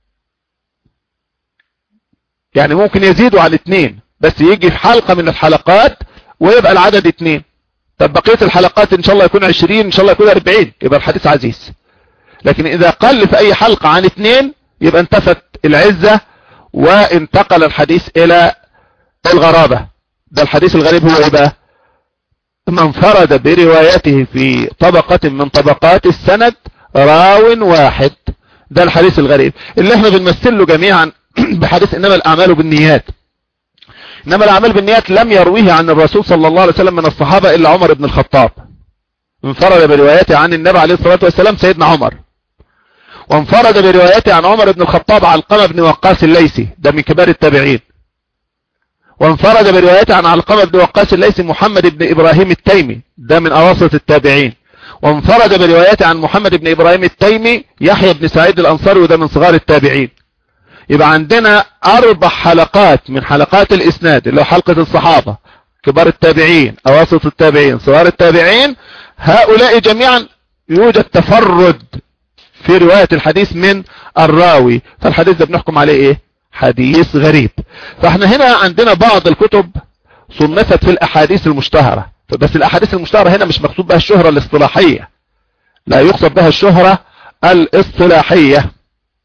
يعني ممكن يزيدوا عن 2 بس يجي في حلقة من الحلقات ويبقى العدد 2. طب بقية الحلقات ان شاء الله يكون 20، ان شاء الله يكون 40، يبقى الحديث عزيز. لكن اذا قل في اي حلقة عن 2 يبقى انتفت العزة وانتقل الحديث الى الغرابة. ده الحديث الغريب هو ايه بقى؟ من انفرد بروايته في طبقة من طبقات السند راو واحد. ده الحديث الغريب اللي احنا بنمثل له جميعا بحديث انما الاعمال بالنيات. انما الاعمال بالنيات لم يرويه عن الرسول صلى الله عليه وسلم من الصحابة الا عمر بن الخطاب، انفرد بروايته عن النبي عليه الصلاة والسلام سيدنا عمر. وانفرد بروايته عن عمر بن الخطاب علقمة بن وقاص الليثي، ده من كبار التابعين. وانفرد بروايته عن علقمة بن وقاص الليثي محمد بن ابراهيم التيمي، ده من اواسط التابعين. وانفرد بروايته عن محمد بن ابراهيم التيمي يحيى بن سعيد الانصاري، وده من صغار التابعين. يبقى عندنا 4 حلقات من حلقات الاسناد، اللي هو حلقة الصحابة، كبار التابعين، اواسط التابعين، صغار التابعين، هؤلاء جميعا يوجد تفرد في رواية الحديث من الراوي، فالحديث ده بنحكم عليه ايه؟ حديث غريب. فاحنا هنا عندنا بعض الكتب صنفت في الاحاديث المشتهرة، بس الاحاديث المشتهرة هنا مش مقصود بها الشهرة الاصطلاحية، لا يقصد بها الشهرة الاصطلاحية،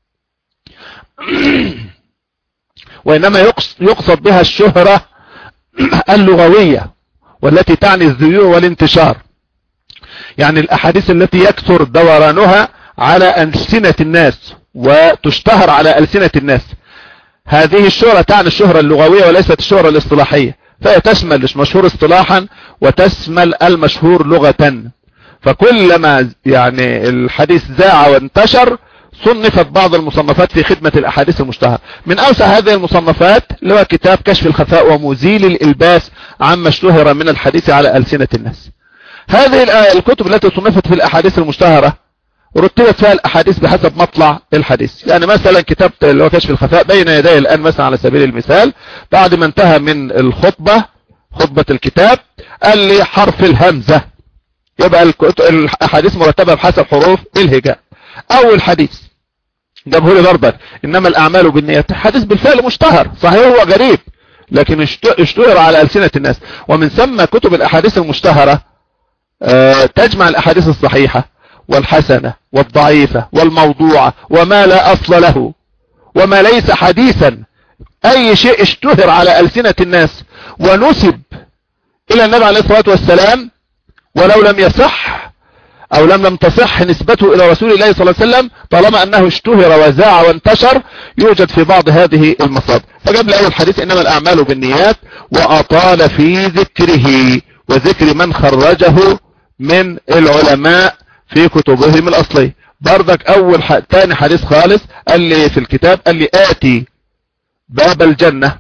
وانما يقصد بها الشهرة اللغوية والتي تعني الذيوع والانتشار. يعني الاحاديث التي يكثر دورانها على ألسنة الناس وتشتهر على ألسنة الناس، هذه الشهرة تعني الشهرة اللغوية وليست الشهرة الاصطلاحية، فهي تشمل المشهور اصطلاحا وتشمل المشهور لغة. فكلما يعني الحديث ذاع وانتشر صنفت بعض المصنفات في خدمة الأحاديث المشتهرة. من أوسع هذه المصنفات اللي هو كتاب كشف الخفاء ومزيل الإلباس عما اشتهر من الحديث على ألسنة الناس. هذه الكتب التي صنفت في الأحاديث المشتهرة رتبت فيها الأحاديث بحسب مطلع الحديث. يعني مثلا كتاب اللي هو كشف الخفاء بين يدي الآن مثلا على سبيل المثال، بعد ما انتهى من خطبة الكتاب قال لي حرف الهمزة، يبقى الأحاديث مرتبة بحسب حروف الهجاء. أول حديث جابه لي برضك إنما الأعمال بالنيات، حديث بالفعل مشتهر، صحيح هو غريب لكن اشتهر على ألسنة الناس. ومن ثم كتب الأحاديث المشتهرة تجمع الأحاديث الصحيحة والحسنة والضعيفة والموضوعة وما لا أصل له وما ليس حديثا. أي شيء اشتهر على ألسنة الناس ونسب إلى النبي عليه الصلاة والسلام ولو لم يصح أو لم تصح نسبته إلى رسول الله صلى الله عليه وسلم، طالما أنه اشتهر وزاع وانتشر يوجد في بعض هذه المصادر. فجاب لي أول حديث إنما الأعمال بالنيات، وأطال في ذكره وذكر من خرجه من العلماء في كتبهم الأصلية. بردك تاني حديث خالص قال لي في الكتاب، قال لي آتي باب الجنة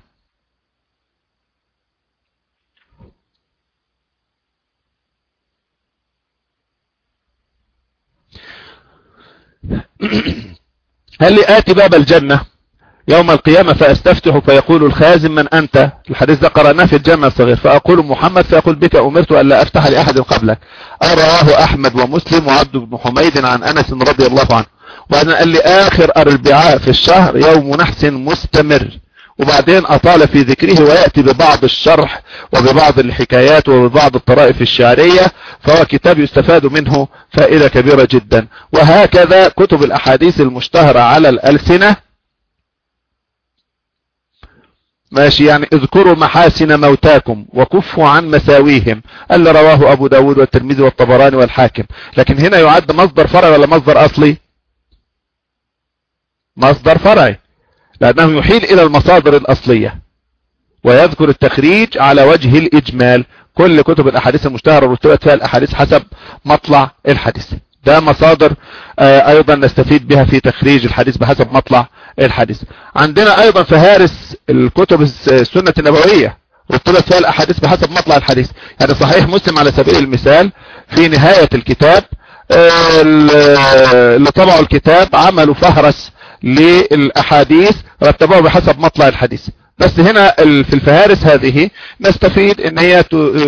قال لي آتي باب الجنة يوم القيامة فأستفتح فيقول الخازن من أنت. الحديث ده قرأناه في الجامع الصغير. فأقول محمد، فيقول بك أمرت أن لا أفتح لأحد قبلك. رواه أحمد ومسلم وعبد بن حميد عن أنس رضي الله عنه. وبعدين قال لي آخر أربعاء في الشهر يوم نحس مستمر. وبعدين أطال في ذكره ويأتي ببعض الشرح وببعض الحكايات وببعض الطرائف الشعرية، فهو كتاب يستفاد منه فائدة كبيرة جدا. وهكذا كتب الأحاديث المشتهرة على الألسنة ماشي. يعني اذكروا محاسن موتاكم وكفوا عن مساويهم، اللي رواه أبو داود والترمذي والطبراني والحاكم. لكن هنا يعد مصدر فرعي ولا مصدر أصلي؟ مصدر فرعي، لأنه يحيل إلى المصادر الأصلية ويذكر التخريج على وجه الإجمال. كل كتب الأحاديث المشتهرة رتبت فيها الأحاديث حسب مطلع الحديث. ده مصادر أيضا نستفيد بها في تخريج الحديث بحسب مطلع الحديث. عندنا أيضا فهارس الكتب السنة النبوية رتبت فيها الأحاديث بحسب مطلع الحديث. يعني صحيح مسلم على سبيل المثال في نهاية الكتاب اللي طبعوا الكتاب عملوا فهرس للأحاديث رتبوها بحسب مطلع الحديث. بس هنا في الفهارس هذه نستفيد ان هي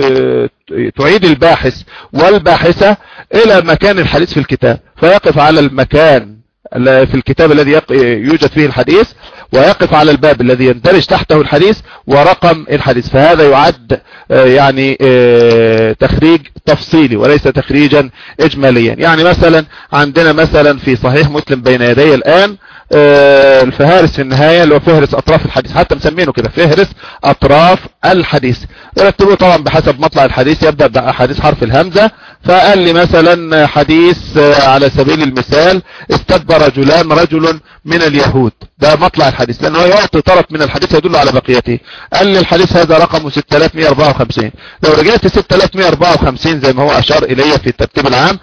تعيد الباحث والباحثة الى مكان الحديث في الكتاب، فيقف على المكان في الكتاب الذي يوجد فيه الحديث، ويقف على الباب الذي يندرج تحته الحديث ورقم الحديث. فهذا يعد يعني تخريج تفصيلي وليس تخريجا اجماليا. يعني مثلا عندنا مثلا في صحيح مسلم بين يدي الآن الفهارس في النهاية اللي هو فهرس أطراف الحديث، حتى مسمينه كده فهرس أطراف الحديث. يرتبه طبعا بحسب مطلع الحديث، يبدأ بحديث حرف الهمزة. فقال لي مثلا حديث على سبيل المثال استب رجل من اليهود، ده مطلع الحديث لأنه يعطي طرف من الحديث يدل على بقيته. قال لي الحديث هذا رقم 6154. لو رجعت 6154 زي ما هو أشار إليه في الترتيب العام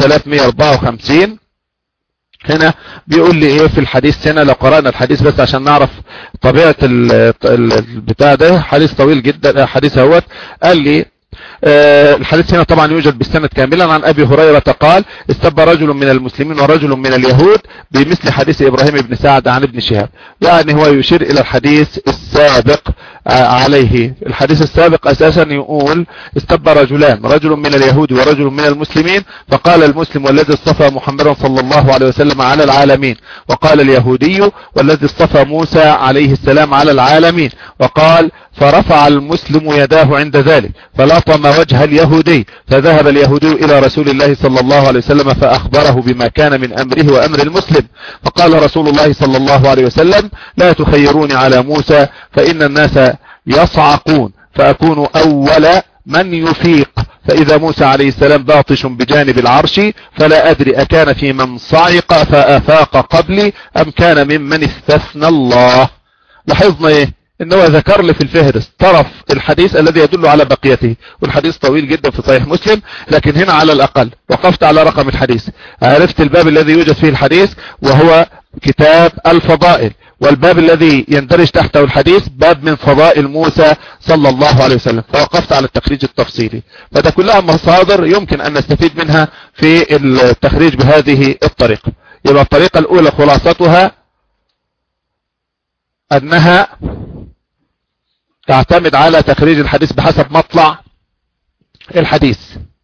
6154 هنا بيقول لي ايه في الحديث. هنا لو قرأنا الحديث بس عشان نعرف طبيعة البتاع ده، حديث طويل جدا حديث اهوت. قال لي الحديث هنا طبعا يوجد بالسند كاملا عن ابي هريرة قال استب رجل من المسلمين ورجل من اليهود بمثل حديث ابراهيم بن سعد عن ابن شهاب. يعني هو يشير الى الحديث السابق عليه. الحديث السابق اساسا يقول استب رجل من اليهود ورجل من المسلمين، فقال المسلم والذي اصطفى محمدا صلى الله عليه وسلم على العالمين، وقال اليهودي والذي اصطفى موسى عليه السلام على العالمين، وقال فرفع المسلم يداه عند ذلك فلطم وجه اليهودي، فذهب اليهودي الى رسول الله صلى الله عليه وسلم فاخبره بما كان من امره وامر المسلم، فقال رسول الله صلى الله عليه وسلم لا تخيروني على موسى فان الناس يصعقون فاكون اول من يفيق، فاذا موسى عليه السلام باطش بجانب العرش فلا ادري اكان في من صعق فافاق قبلي ام كان ممن استثنى الله. لاحظنا ايه انه ذكر لي في الفهرس طرف الحديث الذي يدل على بقيته، والحديث طويل جدا في صحيح مسلم، لكن هنا على الاقل وقفت على رقم الحديث، عرفت الباب الذي يوجد فيه الحديث وهو كتاب الفضائل، والباب الذي يندرج تحته الحديث باب من فضائل موسى صلى الله عليه وسلم، فوقفت على التخريج التفصيلي. فده كلها مصادر يمكن ان نستفيد منها في التخريج بهذه الطريقة. يبقى الطريقة الاولى خلاصتها انها تعتمد على تخريج الحديث بحسب مطلع الحديث.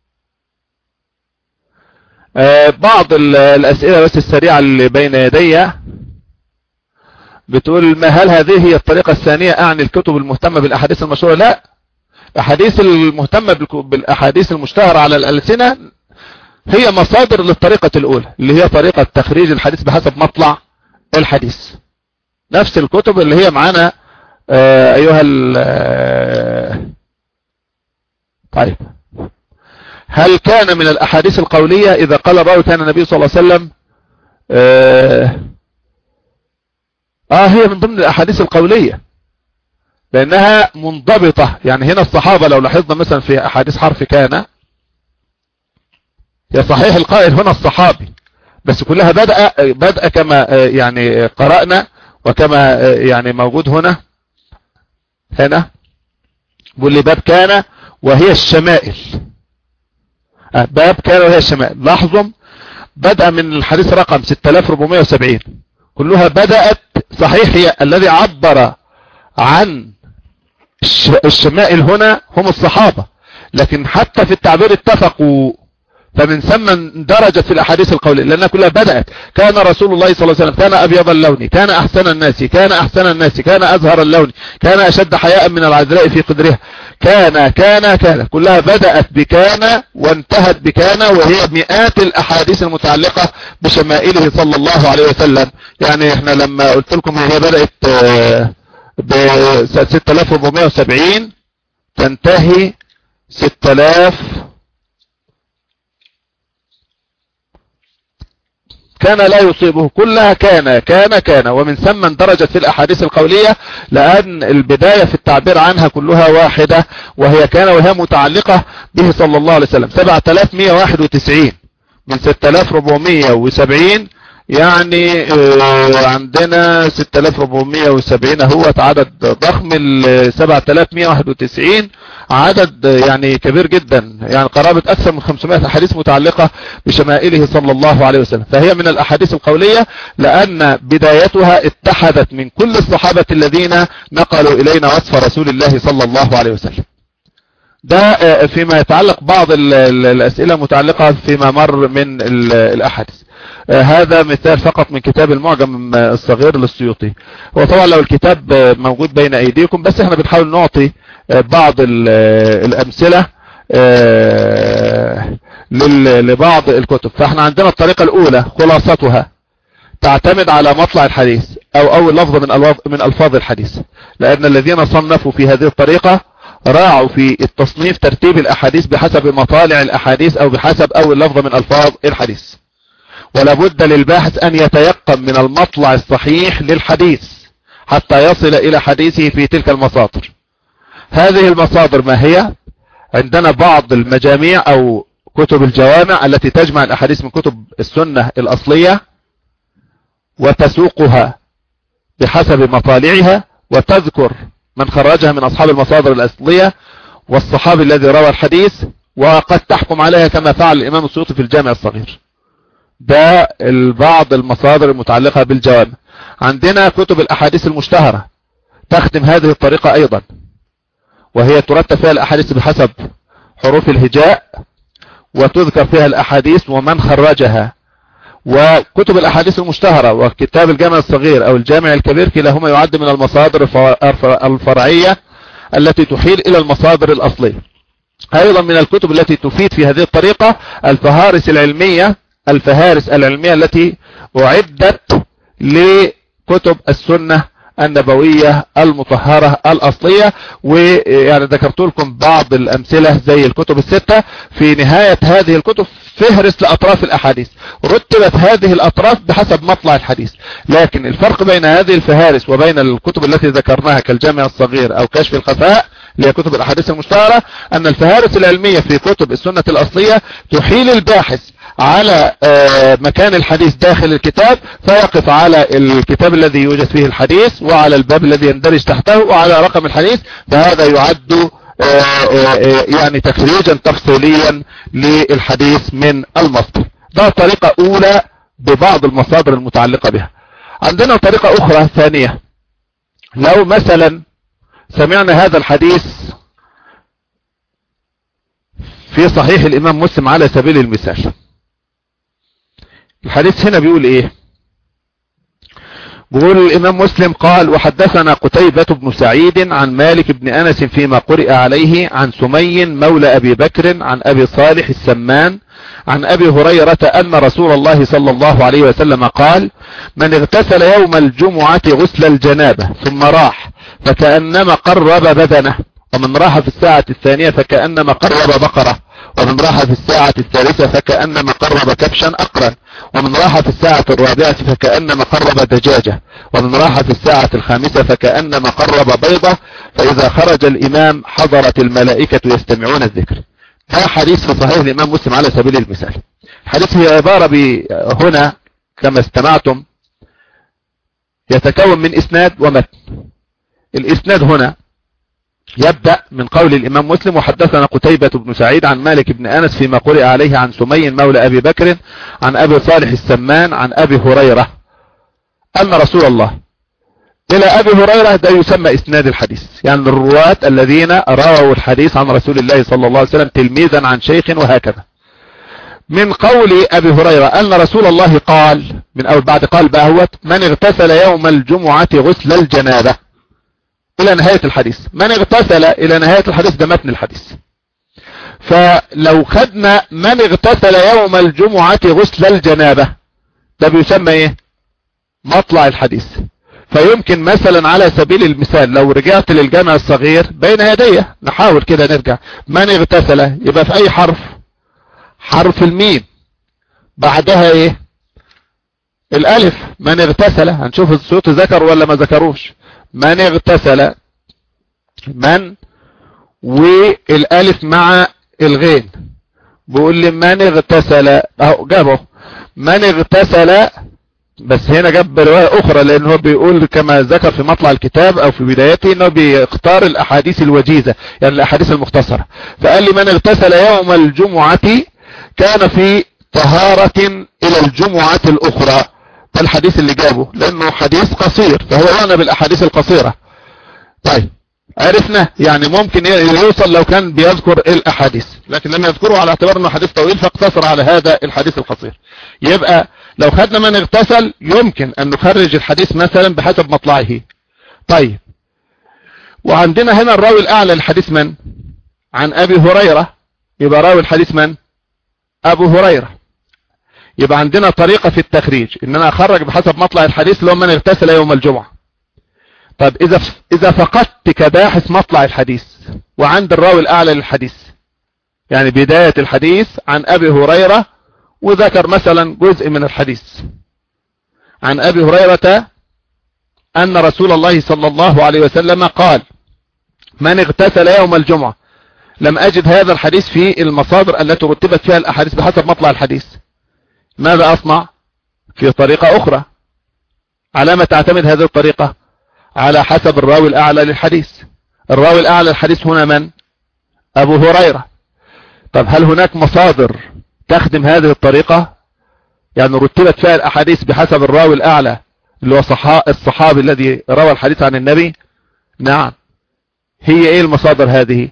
بعض الأسئلة بس السريعة اللي بين يدي بتقول ما هل هذه هي الطريقة الثانية أعني الكتب المهتمة بالأحاديث المشهورة؟ لا، أحاديث المهتمة بالأحاديث المشتهرة على الألسنة هي مصادر للطريقة الأولى اللي هي طريقة تخريج الحديث بحسب مطلع الحديث. نفس الكتب اللي هي معانا أيها طيب، هل كان من الأحاديث القولية إذا قال الراوي كان النبي صلى الله عليه وسلم هي من ضمن الأحاديث القولية لأنها منضبطة. يعني هنا الصحابة لو لاحظنا مثلا في أحاديث حرف كان، يا صحيح القائل هنا الصحابي، بس كلها بدأ كما يعني قرأنا وكما يعني موجود هنا بقول لي باب كان وهي الشمائل، باب كان وهي الشمائل. لاحظوا بدأ من الحديث رقم 6470 كلها بدأت صحيح، هي الذي عبر عن الشمائل هنا هم الصحابة، لكن حتى في التعبير اتفقوا، فمن ثم اندرجت في الاحاديث القولية لانها كلها بدأت كان رسول الله صلى الله عليه وسلم كان ابيض اللون كان احسن الناس كان احسن الناس كان ازهر اللون كان اشد حياء من العذراء في قدرها كان كلها بدأت بكان وانتهت بكان، وهي مئات الاحاديث المتعلقة بشمائله صلى الله عليه وسلم. يعني احنا لما قلت لكم هي بدأت ب 6470 تنتهي 6000 كان لا يصيبه، كلها كان، ومن ثم اندرجت في الأحاديث القولية، لأن البداية في التعبير عنها كلها واحدة، وهي كان، وهي متعلقة به صلى الله عليه وسلم. 7191 من 6470، يعني عندنا 6470 هو عدد ضخم. 7191 عدد يعني كبير جدا، يعني قرابة أكثر من 500 أحاديث متعلقة بشمائله صلى الله عليه وسلم. فهي من الأحاديث القولية، لأن بدايتها اتحدت من كل الصحابة الذين نقلوا إلينا وصف رسول الله صلى الله عليه وسلم. ده فيما يتعلق بعض الأسئلة متعلقة فيما مر من الأحاديث. هذا مثال فقط من كتاب المعجم الصغير للسيوطي. وطبعا لو الكتاب موجود بين أيديكم، بس احنا بنحاول نعطي بعض الأمثلة لبعض الكتب. فاحنا عندنا الطريقة الأولى خلاصتها تعتمد على مطلع الحديث أو أول لفظة من ألفاظ الحديث، لأن الذين صنفوا في هذه الطريقة راعوا في التصنيف ترتيب الأحاديث بحسب مطالع الأحاديث أو بحسب أول لفظة من ألفاظ الحديث. ولا بد للباحث أن يتيقن من المطلع الصحيح للحديث حتى يصل إلى حديثه في تلك المصادر. هذه المصادر ما هي؟ عندنا بعض المجاميع أو كتب الجوامع التي تجمع الأحاديث من كتب السنة الأصلية وتسوقها بحسب مطالعها، وتذكر من خرجها من أصحاب المصادر الأصلية والصحابي الذي روى الحديث، وقد تحكم عليها كما فعل الإمام السيوطي في الجامع الصغير. ده بعض المصادر المتعلقة بالجوامع. عندنا كتب الأحاديث المشتهرة تخدم هذه الطريقة أيضا، وهي ترتب فيها الأحاديث بحسب حروف الهجاء، وتذكر فيها الأحاديث ومن خرجها. وكتب الأحاديث المشتهرة وكتاب الجامع الصغير أو الجامع الكبير كلاهما يعد من المصادر الفرعية التي تحيل إلى المصادر الأصلية. أيضا من الكتب التي تفيد في هذه الطريقة الفهارس العلمية التي أعدت لكتب السنة النبوية المطهرة الأصلية. ويعني ذكرت لكم بعض الأمثلة زي الكتب الستة. في نهاية هذه الكتب فهرس لأطراف الأحاديث، رتبت هذه الأطراف بحسب مطلع الحديث. لكن الفرق بين هذه الفهارس وبين الكتب التي ذكرناها كالجامع الصغير أو كشف الخفاء اللي هي كتب الأحاديث المشتهرة، أن الفهارس العلمية في كتب السنة الأصلية تحيل الباحث على مكان الحديث داخل الكتاب، فيقف على الكتاب الذي يوجد فيه الحديث وعلى الباب الذي يندرج تحته وعلى رقم الحديث. فهذا يعد يعني تخريجا تفصيليا للحديث من المصدر. ده طريقة أولى ببعض المصادر المتعلقة بها. عندنا طريقة أخرى ثانية. لو مثلا سمعنا هذا الحديث في صحيح الإمام مسلم على سبيل المثال، الحديث هنا بيقول ايه؟ بيقول الامام مسلم قال: وحدثنا قتيبة بن سعيد عن مالك بن انس فيما قرئ عليه عن سمي مولى ابي بكر عن ابي صالح السمان عن ابي هريرة ان رسول الله صلى الله عليه وسلم قال: من اغتسل يوم الجمعة غسل الجنابة ثم راح فكأنما قرب بدنه، ومن راح في الساعة الثانية فكأنما قرب بقرة، ومن راح في الساعة الثالثة فكأنما قرب كبشا أقرا، ومن راح في الساعة الرابعة فكأنما قرب دجاجة، ومن راح في الساعة الخامسة فكأنما قرب بيضة، فإذا خرج الإمام حضرت الملائكة يستمعون الذكر. هذا حديث في صحيح الإمام مسلم على سبيل المثال. الحديث هي عبارة هنا كما استمعتم يتكون من إسناد ومتن. الإسناد هنا يبدأ من قول الإمام مسلم: وحدثنا قتيبة بن سعيد عن مالك بن أنس فيما قرئ عليه عن سمي مولى أبي بكر عن أبي صالح السمان عن أبي هريرة أن رسول الله، إلى أبي هريرة. ده يسمى إسناد الحديث، يعني الرواة الذين رووا الحديث عن رسول الله صلى الله عليه وسلم تلميذا عن شيخ وهكذا. من قول أبي هريرة أن رسول الله قال، من أول بعد قال بأهوت: من اغتسل يوم الجمعة غسل الجنابة، إلى نهاية الحديث. من اغتسل إلى نهاية الحديث ده متن الحديث. فلو خدنا من اغتسل يوم الجمعة غسل الجنابة، ده بيسمى ايه؟ مطلع الحديث. فيمكن مثلا على سبيل المثال لو رجعت للجامع الصغير بين يدي، نحاول كده نرجع. من اغتسل يبقى في اي حرف؟ حرف الميم، بعدها ايه؟ الالف من اغتسل، هنشوف الصوت ذكر ولا ما ذكروش. من اغتسل، من والالف مع الغين. بيقول لي من اغتسل اهو جابه من اغتسل، بس هنا جاب رواية اخرى لان هو بيقول كما ذكر في مطلع الكتاب او في بدايته انه بيختار الاحاديث الوجيزة يعني الاحاديث المختصرة. فقال لي من اغتسل يوم الجمعة كان في طهارة الى الجمعة الاخرى. ده الحديث اللي جابه لانه حديث قصير فهو يعنى بالاحاديث القصيرة. طيب عرفنا يعني ممكن يوصل لو كان بيذكر الاحاديث، لكن لم يذكره على اعتبار انه حديث طويل فاقتصر على هذا الحديث القصير. يبقى لو خدنا من اغتسل يمكن ان نخرج الحديث مثلا بحسب مطلعه. طيب وعندنا هنا الراوي الاعلى للحديث من؟ عن ابي هريرة، يبقى راوي الحديث من؟ ابو هريرة. يبقى عندنا طريقة في التخريج ان انا اخرج بحسب مطلع الحديث لو من اغتسل يوم الجمعة. طب اذا فقدت كباحث مطلع الحديث وعند الراوي الاعلى للحديث، يعني بداية الحديث عن ابي هريرة وذكر مثلا جزء من الحديث عن ابي هريرة ان رسول الله صلى الله عليه وسلم قال من اغتسل يوم الجمعة، لم اجد هذا الحديث في المصادر التي رتبت فيها الاحاديث بحسب مطلع الحديث. ماذا اصنع؟ في طريقة اخرى. على ما تعتمد هذه الطريقة؟ على حسب الراوي الاعلى للحديث. الراوي الاعلى للحديث هنا من؟ ابو هريرة. طب هل هناك مصادر تخدم هذه الطريقة يعني رتبت فيها الاحاديث بحسب الراوي الاعلى اللي هو الصحابي الذي روى الحديث عن النبي؟ نعم. هي ايه المصادر هذه؟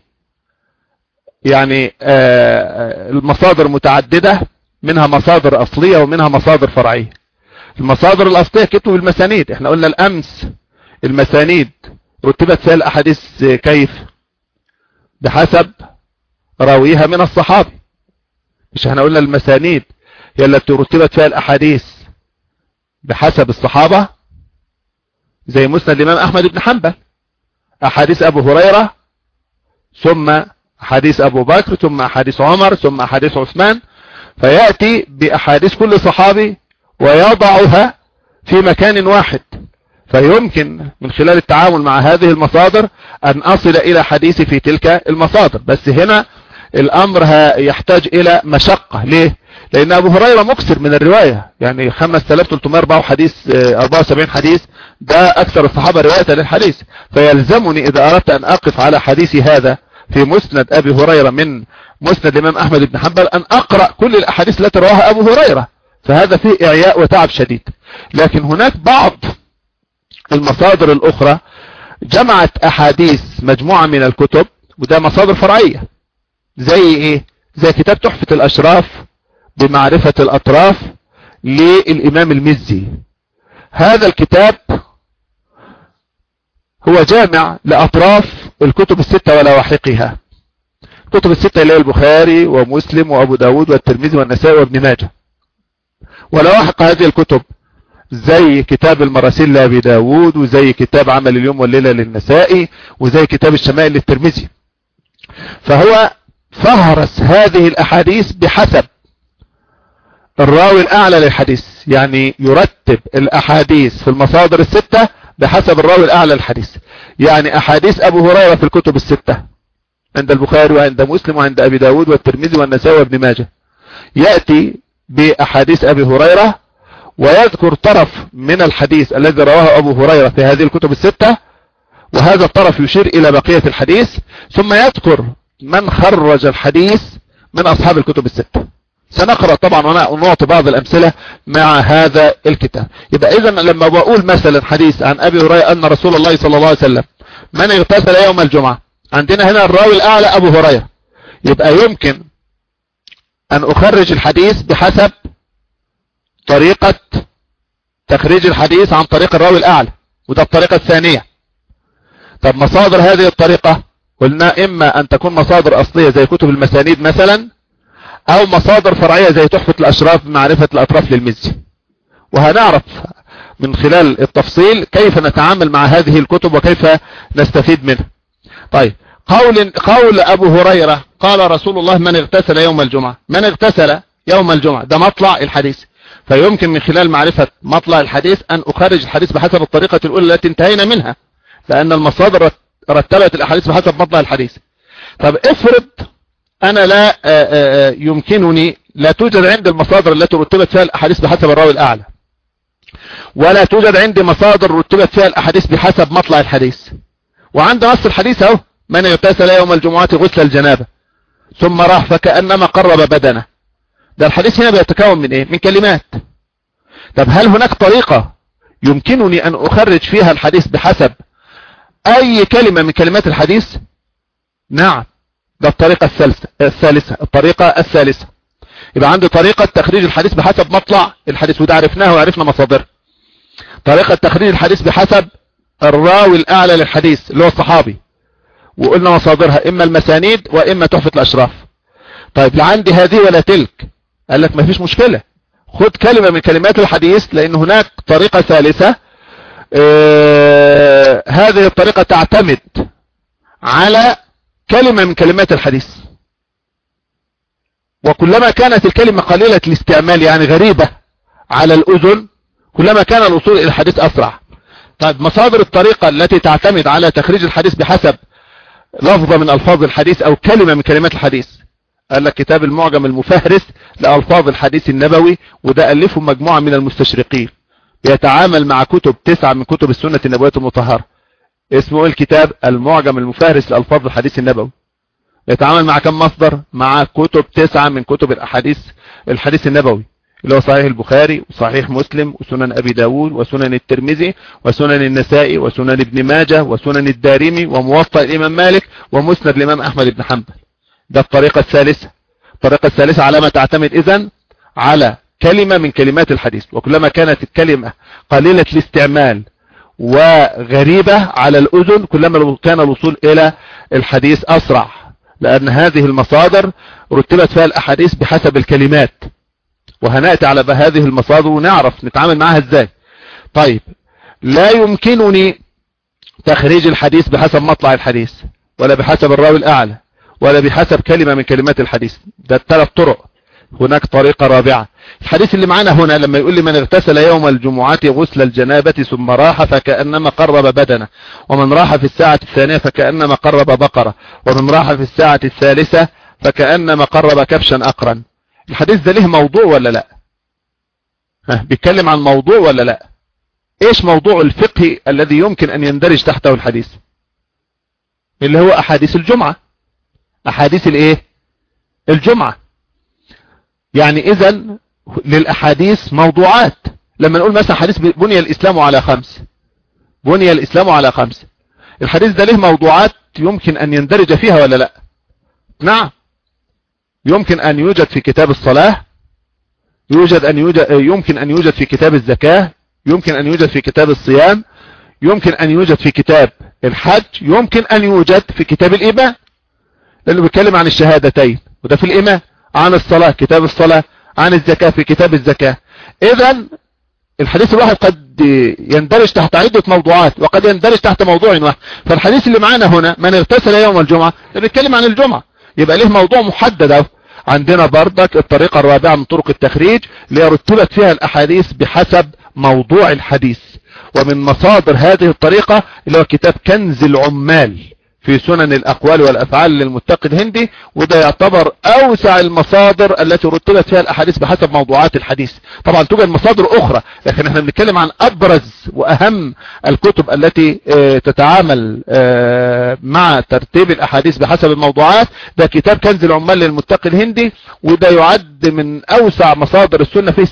يعني المصادر متعددة، منها مصادر اصلية ومنها مصادر فرعية. المصادر الاصلية كتب المسانيد، احنا قلنا الامس المسانيد رتبت فيها الاحاديث كيف؟ بحسب راويها من الصحابي. مش احنا قلنا المسانيد هي التي رتبت فيها الاحاديث بحسب الصحابة، زي مسند الامام احمد بن حنبل احاديث ابو هريرة ثم احاديث ابو بكر ثم احاديث عمر ثم احاديث عثمان، فيأتي باحاديث كل صحابي ويضعها في مكان واحد. فيمكن من خلال التعامل مع هذه المصادر ان اصل الى حديثي في تلك المصادر. بس هنا الامر يحتاج الى مشقة. ليه؟ لان ابو هريرة مكثر من الرواية، يعني 5374 حديث، ده اكثر الصحابة رواية للحديث. فيلزمني اذا اردت ان اقف على حديثي هذا في مسند ابي هريرة من مسند الامام احمد بن حنبل ان اقرأ كل الاحاديث التي رواها ابو هريرة، فهذا فيه اعياء وتعب شديد. لكن هناك بعض المصادر الاخرى جمعت احاديث مجموعة من الكتب، وده مصادر فرعية. زي ايه؟ زي كتاب تحفة الاشراف بمعرفة الاطراف للامام المزي. هذا الكتاب هو جامع لاطراف الكتب الستة ولواحقها. الكتب الستة اللي هي البخاري ومسلم وابو داود والترمذي والنسائي وابن ماجه. ولواحق هذه الكتب زي كتاب المراسيل لابي داود، وزي كتاب عمل اليوم والليلة للنسائي، وزي كتاب الشمائل للترمذي. فهو فهرس هذه الاحاديث بحسب الراوي الاعلى للحديث، يعني يرتب الاحاديث في المصادر الستة بحسب الراوي الاعلى للحديث. يعني احاديث ابو هريرة في الكتب الستة عند البخاري وعند مسلم وعند ابي داود والترمذي والنسائي وابن ماجه، يأتي باحاديث ابي هريرة ويذكر طرف من الحديث الذي رواه ابو هريرة في هذه الكتب الستة، وهذا الطرف يشير الى بقية الحديث، ثم يذكر من خرج الحديث من اصحاب الكتب الستة. سنقرأ طبعا ونعطي بعض الامثلة مع هذا الكتاب. يبقى اذا لما بقول مثلا حديث عن ابي هريرة ان رسول الله صلى الله عليه وسلم من اغتسل يوم الجمعة، عندنا هنا الراوي الاعلى ابو هريرة، يبقى يمكن ان اخرج الحديث بحسب طريقة تخريج الحديث عن طريق الراوي الاعلى، وده الطريقة الثانية. طب مصادر هذه الطريقة قلنا اما ان تكون مصادر اصلية زي كتب المسانيد مثلا، او مصادر فرعية زي تحفة الاشراف بمعرفة الاطراف للمزي. وهنعرف من خلال التفصيل كيف نتعامل مع هذه الكتب وكيف نستفيد منها. طيب قول ابو هريرة قال رسول الله من اغتسل يوم الجمعة، من اغتسل يوم الجمعة، ده مطلع الحديث. فيمكن من خلال معرفة مطلع الحديث أن أخرج الحديث بحسب الطريقة الأولى التي انتهينا منها، لأن المصادر رتبت الأحاديث بحسب مطلع الحديث. طب افرض أنا لا يمكنني، لا توجد عندي المصادر التي رتبت فيها الأحاديث بحسب الراوي الأعلى، ولا توجد عندي مصادر رتبت فيها الأحاديث بحسب مطلع الحديث، وعند نص الحديث اهو: من اغتسل يوم الجمعة غسل الجنابة ثم راح فكأنما قرب بدنه. ده الحديث هنا بيتكون من ايه؟ من كلمات. طب هل هناك طريقة يمكنني ان اخرج فيها الحديث بحسب اي كلمة من كلمات الحديث؟ نعم، ده الطريقة الثالثة. يبقى عندي طريقة تخريج الحديث بحسب مطلع الحديث، وده عرفناه وعرفنا مصادره. طريقة تخريج الحديث بحسب الراوي الأعلى للحديث اللي هو الصحابي، وقلنا مصادرها إما المسانيد وإما تحفة الأشراف. طيب لا عندي هذه ولا تلك، قال لك ما فيش مشكلة، خد كلمة من كلمات الحديث، لأن هناك طريقة ثالثة. هذه الطريقة تعتمد على كلمة من كلمات الحديث، وكلما كانت الكلمة قليلة الاستعمال يعني غريبة على الأذن كلما كان الوصول إلى الحديث أسرع. طيب مصادر الطريقة التي تعتمد على تخريج الحديث بحسب لفظة من ألفاظ الحديث أو كلمة من كلمات الحديث، قال لك كتاب المعجم المفهرس لألفاظ الحديث النبوي، وده ألفه مجموعة من المستشرقين، بيتعامل مع كتب 9 من كتب السنة النبوية المطهرة. اسمه الكتاب المعجم المفهرس لألفاظ الحديث النبوي. يتعامل مع كم مصدر؟ مع كتب 9 من كتب الحديث النبوي، اللي هو صحيح البخاري وصحيح مسلم وسنن أبي داود وسنن الترمذي وسنن النسائي وسنن ابن ماجه وسنن الدارمي وموطأ الإمام مالك ومسند الإمام أحمد بن حنبل. ده الطريقة الثالثة. الطريقة الثالثة على ما تعتمد إذن على كلمة من كلمات الحديث، وكلما كانت الكلمة قليلة الاستعمال وغريبة على الأذن كلما كان الوصول إلى الحديث أسرع، لأن هذه المصادر رتبت فيها الأحاديث بحسب الكلمات، وهنأتي على هذه المصادر ونعرف نتعامل معها ازاي. طيب لا يمكنني تخريج الحديث بحسب مطلع الحديث، ولا بحسب الراوي الأعلى، ولا بحسب كلمة من كلمات الحديث. ده الثلاث طرق. هناك طريقة رابعة. الحديث اللي معنا هنا لما يقول لي من اغتسل يوم الجمعة غسل الجنابة ثم راح فكأنما قرب بدنه، ومن راح في الساعة الثانية فكأنما قرب بقرة، ومن راح في الساعة الثالثة فكأنما قرب كبشا أقرا. الحديث ده له موضوع ولا لا؟ بيتكلم عن موضوع ولا لا؟ ايش موضوع الفقه الذي يمكن ان يندرج تحته الحديث؟ اللي هو احاديث الجمعة. احاديث الايه؟ الجمعة. يعني اذا للاحاديث موضوعات. لما نقول مثلا حديث بني الاسلام على 5، بني الاسلام على 5، الحديث ده له موضوعات يمكن ان يندرج فيها ولا لا؟ نعم، يمكن أن يوجد في كتاب الصلاة، يمكن أن يوجد في كتاب الزكاة، يمكن أن يوجد في كتاب الصيام، يمكن أن يوجد في كتاب الحج، يمكن أن يوجد في كتاب الإيمان، لأنه بيتكلم عن الشهادتين، وده في الإيمان. عن الصلاة كتاب الصلاة، عن الزكاة في كتاب الزكاة. إذا الحديث الواحد قد يندرج تحت عدة موضوعات، وقد يندرج تحت موضوع واحد. فالحديث اللي معانا هنا من اغتسل يوم الجمعة بيتكلم عن الجمعة، يبقى له موضوع محدد. عندنا بردك الطريقة الرابعة من طرق التخريج اللي رتبت فيها الأحاديث بحسب موضوع الحديث. ومن مصادر هذه الطريقة اللي هو كتاب كنز العمال في سنن الأقوال والأفعال للمتقي الهندي، وده يعتبر أوسع المصادر التي رتبت فيها الأحاديث بحسب موضوعات الحديث. طبعا توجد مصادر أخرى، لكن احنا بنتكلم عن أبرز وأهم الكتب التي تتعامل مع ترتيب الأحاديث بحسب الموضوعات. ده كتاب كنز العمال للمتقي الهندي، وده يعد من أوسع مصادر السنة، فيه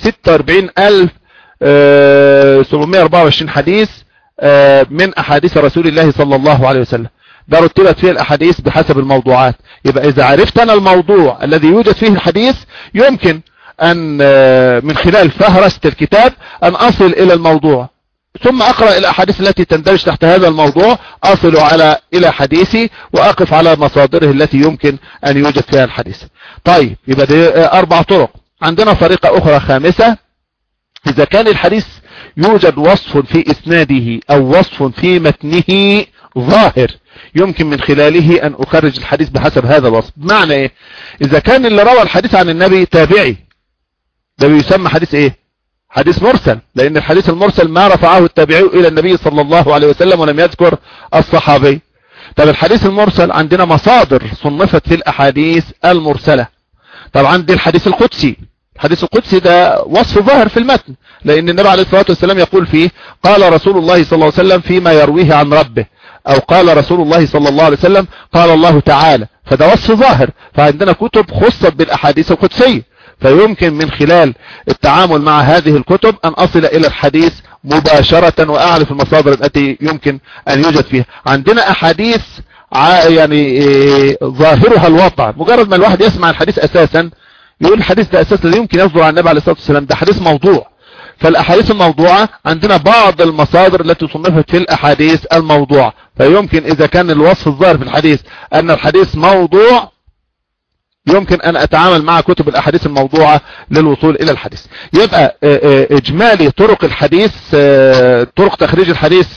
46724 حديث من أحاديث رسول الله صلى الله عليه وسلم. ده رتبت فيه الأحاديث بحسب الموضوعات. يبقى إذا عرفت أنا الموضوع الذي يوجد فيه الحديث، يمكن أن من خلال فهرسة الكتاب أن أصل إلى الموضوع، ثم أقرأ الأحاديث التي تندرج تحت هذا الموضوع، أصل إلى حديثي وأقف على مصادره التي يمكن أن يوجد فيها الحديث. طيب يبقى دي 4 طرق. عندنا طريقة أخرى خامسة، إذا كان الحديث يوجد وصف في إسناده أو وصف في متنه ظاهر، يمكن من خلاله أن أخرج الحديث بحسب هذا الوصف. بمعنى إيه؟ إذا كان اللي روى الحديث عن النبي تابعي، ده بيسمى حديث إيه؟ حديث مرسل، لان الحديث المرسل ما رفعه التابعي الى النبي صلى الله عليه وسلم ولم يذكر الصحابي. طب الحديث المرسل عندنا مصادر صنفت في الاحاديث المرسلة. طب عندي الحديث القدسي. الحديث القدسي ده وصف ظاهر في المتن، لان النبي عليه الصلاة والسلام يقول فيه قال رسول الله صلى الله عليه وسلم فيما يرويه عن ربه، او قال رسول الله صلى الله عليه وسلم قال الله تعالى، فده وصف ظاهر. فعندنا كتب خصت بالاحاديث القدسية، فيمكن من خلال التعامل مع هذه الكتب ان اصل الى الحديث مباشرة واعرف المصادر التي يمكن ان يوجد فيها. عندنا احاديث يعني ظاهرها الوضع، مجرد ما الواحد يسمع الحديث اساسا يقول الحديث ده اساسا لا يمكن يصدر عن النبي عليه الصلاة والسلام، ده حديث موضوع. فالاحاديث الموضوعة عندنا بعض المصادر التي صنفت في الاحاديث الموضوع، فيمكن اذا كان الوصف الظاهر في الحديث ان الحديث موضوع يمكن ان اتعامل مع كتب الاحاديث الموضوعة للوصول الى الحديث. يبقى اجمالي طرق الحديث، طرق تخريج الحديث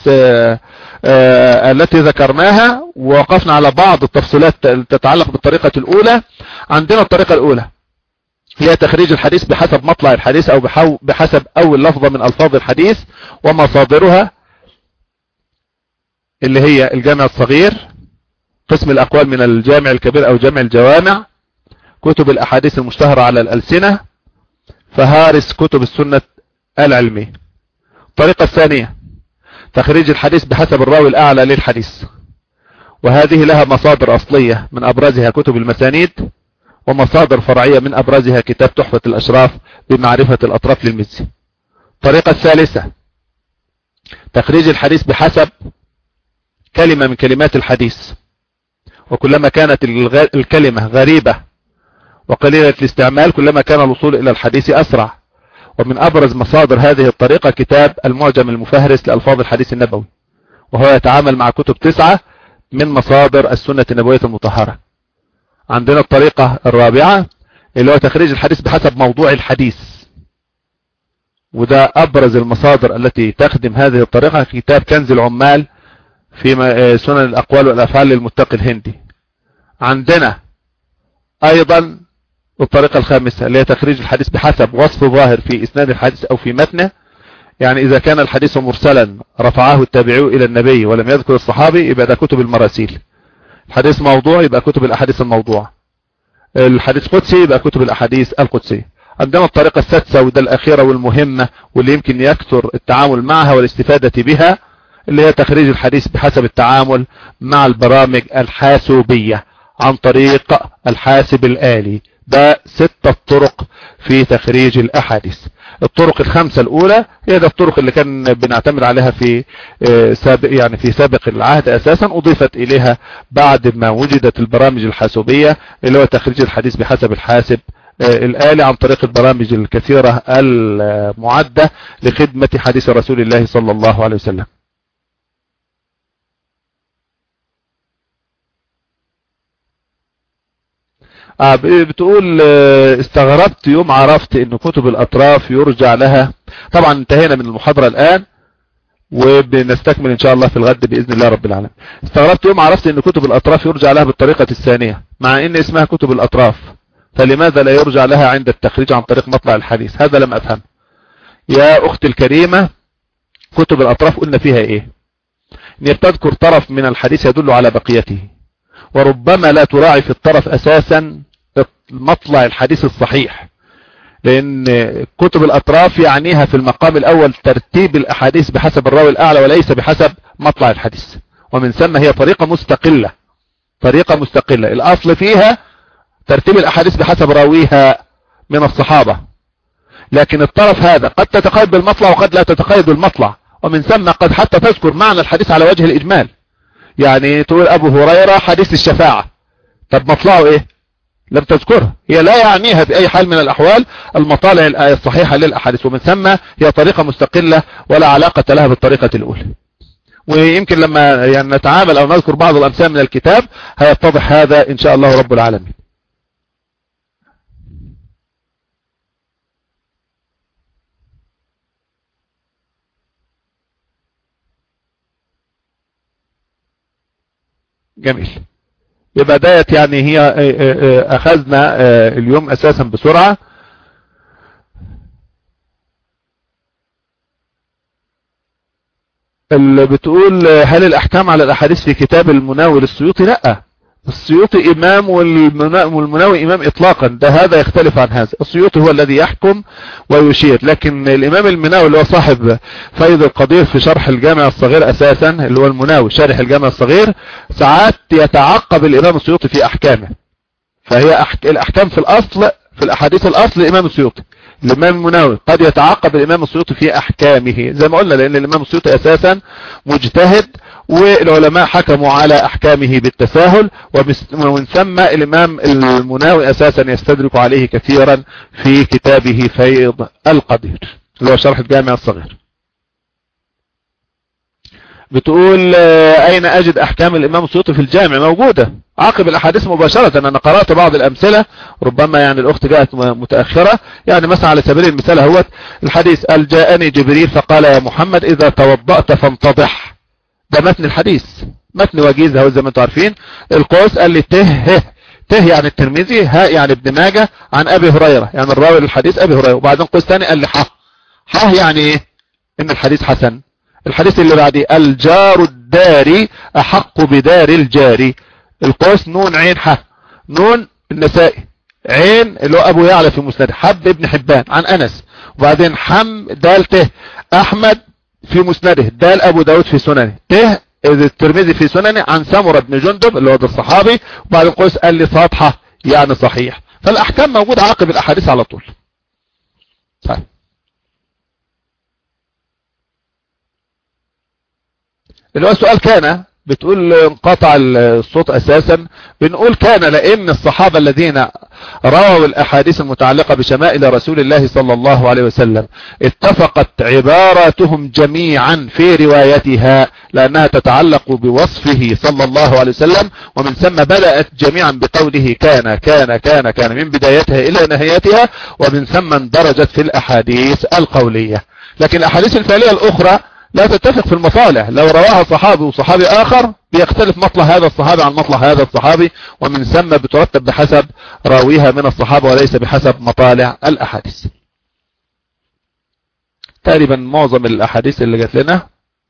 التي ذكرناها، ووقفنا على بعض التفصيلات تتعلق بالطريقة الاولى. عندنا الطريقة الاولى هي تخريج الحديث بحسب مطلع الحديث او بحسب اول لفظة من الفاظ الحديث ومصادرها، اللي هي الجامع الصغير، قسم الاقوال من الجامع الكبير او جامع الجوامع، كتب الاحاديث المشتهرة على الالسنة، فهارس كتب السنة العلمية. الطريقة الثانية تخريج الحديث بحسب الراوي الاعلى للحديث، وهذه لها مصادر اصلية من ابرزها كتب المسانيد، ومصادر فرعية من ابرزها كتاب تحفة الاشراف بمعرفة الاطراف للمزي. الطريقة الثالثة تخريج الحديث بحسب كلمة من كلمات الحديث، وكلما كانت الكلمة غريبة وقليلة الاستعمال كلما كان الوصول الى الحديث اسرع. ومن ابرز مصادر هذه الطريقة كتاب المعجم المفهرس لألفاظ الحديث النبوي، وهو يتعامل مع كتب 9 من مصادر السنة النبوية المطهرة. عندنا الطريقة الرابعة اللي هو تخريج الحديث بحسب موضوع الحديث، وده ابرز المصادر التي تخدم هذه الطريقة كتاب كنز العمال في سنن الاقوال والافعال للمتقي الهندي. عندنا ايضا الطريقة الخامسة اللي هي تخريج الحديث بحسب وصف ظاهر في اسناد الحديث او في متنه، يعني اذا كان الحديث مرسلا رفعه التابعي الى النبي ولم يذكر الصحابي يبقى ده كتب المراسيل. الحديث موضوع يبقى كتب الاحاديث الموضوع. الحديث قدسي يبقى كتب الاحاديث القدسية. عندنا الطريقة السادسة وده الاخيرة والمهمة واللي يمكن يكثر التعامل معها والاستفادة بها، اللي هي تخريج الحديث بحسب التعامل مع البرامج الحاسوبية عن طريق الحاسب الآلي. ده 6 طرق في تخريج الأحاديث. الطرق الخمسة الأولى هي ده الطرق اللي كان بنعتمد عليها في سابق العهد أساسا، أضيفت إليها بعد ما وجدت البرامج الحاسوبية اللي هو تخريج الحديث بحسب الحاسب الآلي عن طريق البرامج الكثيرة المعدة لخدمة حديث رسول الله صلى الله عليه وسلم. بتقول استغربت يوم عرفت ان كتب الاطراف يرجع لها. طبعا انتهينا من المحاضرة الان وبنستكمل ان شاء الله في الغد باذن الله رب العالمين. استغربت يوم عرفت ان كتب الاطراف يرجع لها بالطريقة الثانية مع ان اسمها كتب الاطراف، فلماذا لا يرجع لها عند التخريج عن طريق مطلع الحديث؟ هذا لم افهم يا اختي الكريمة. كتب الاطراف قلنا فيها ايه؟ ان بتذكر طرف من الحديث يدل على بقيته، وربما لا تراعي في الطرف اساسا مطلع الحديث الصحيح، لان كتب الاطراف يعنيها في المقام الاول ترتيب الاحاديث بحسب الراوي الاعلى وليس بحسب مطلع الحديث، ومن ثم هي طريقة مستقلة. الاصل فيها ترتيب الاحاديث بحسب راويها من الصحابة، لكن الطرف هذا قد تتقيد بالمطلع وقد لا تتقيد بالمطلع، ومن ثم قد حتى تذكر معنى الحديث على وجه الاجمال. يعني تقول ابو هريرة حديث الشفاعة، طب مطلعه ايه؟ لم تذكرها. هي لا يعنيها بأي حال من الأحوال المطالع الصحيحة للأحاديث، ومن ثم هي طريقة مستقلة ولا علاقة لها بالطريقة الأولى. ويمكن لما نتعامل أو نذكر بعض الأمثال من الكتاب هيتضح هذا إن شاء الله رب العالمين. جميل. يبقى ديت يعني هي اخذنا اليوم اساسا بسرعة. اللي بتقول هل الأحكام على الأحاديث في كتاب المناوي للسيوطي؟ لا، السيوطي إمام والمناوي إمام إطلاقا، ده هذا يختلف عن هذا. السيوطي هو الذي يحكم ويشير، لكن الإمام المناوي اللي هو صاحب فيض القدير في شرح الجامع الصغير أساسا، اللي هو المناوي شارح الجامع الصغير، ساعات يتعقب الإمام السيوطي في أحكامه. فهي الأحكام في الأصل في الأحاديث الأصل الإمام السيوطي. الإمام المناوي قد يتعقب الإمام السيوطي في أحكامه زي ما قلنا، لأن الإمام السيوطي أساسا مجتهد، والعلماء حكموا على أحكامه بالتساهل، ومن ثم الإمام المناوي أساسا يستدرك عليه كثيرا في كتابه فيض القدير اللي هو شرح الجامع الصغير. بتقول أين أجد أحكام الإمام السيوطي في الجامع؟ موجودة عقب الأحاديث مباشرة. أنا قرأت بعض الأمثلة، ربما يعني الأخت جاءت متأخرة. يعني مثلا على سبيل المثال هو الحديث قال جاءني جبريل فقال يا محمد إذا توضأت فانتضح، ده متن الحديث، متن وجيز اهو زي ما انتم عارفين. القوس قال لي ته يعني الترمذي، هاء يعني ابن ماجه، عن أبي هريرة يعني الراوي للحديث أبي هريرة. وبعدين قوس ثاني قال لي ح يعني إيه؟ إن الحديث حسن. الحديث اللي بعديه الجار الداري أحق بدار الجاري. القوس نون عين نون النسائي، عين اللي هو أبو يعلى في مسند حب ابن حبان عن أنس، وبعدين دال ته أحمد في مسنده، دال أبو داود في سننه، ته الترمذي في سننه عن سمرة بن جندب اللي هو ده الصحابي، وبعدين قوس قال لي ساطحة يعني صحيح. فالأحكام موجودة عقب الأحاديث على طول. طيب اللي هو سؤال كان بتقول انقطع الصوت اساسا. بنقول كان لان الصحابة الذين رووا الاحاديث المتعلقة بشمائل رسول الله صلى الله عليه وسلم اتفقت عباراتهم جميعا في روايتها، لانها تتعلق بوصفه صلى الله عليه وسلم، ومن ثم بدأت جميعا بقوله كان كان كان كان من بدايتها الى نهايتها، ومن ثم اندرجت في الاحاديث القولية. لكن الاحاديث الفعلية الاخرى لا تتفق في المصالح، لو رواها صحابي وصحابي آخر بيختلف مطلع هذا الصحابي عن مطلع هذا الصحابي، ومن ثم بترتب بحسب راويها من الصحابة وليس بحسب مطالع الأحاديث. تقريبا معظم الأحاديث اللي جات لنا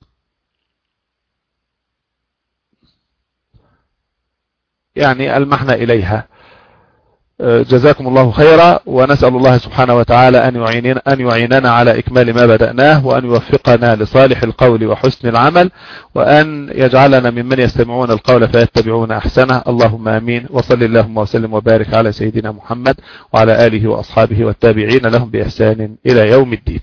يعني ألمحنا إليها. جزاكم الله خيرا، ونسأل الله سبحانه وتعالى أن يعيننا على إكمال ما بدأناه، وأن يوفقنا لصالح القول وحسن العمل، وأن يجعلنا ممن يستمعون القول فيتبعون أحسنه. اللهم آمين. وصل اللهم وسلم وبارك على سيدنا محمد وعلى آله وأصحابه والتابعين لهم بإحسان إلى يوم الدين.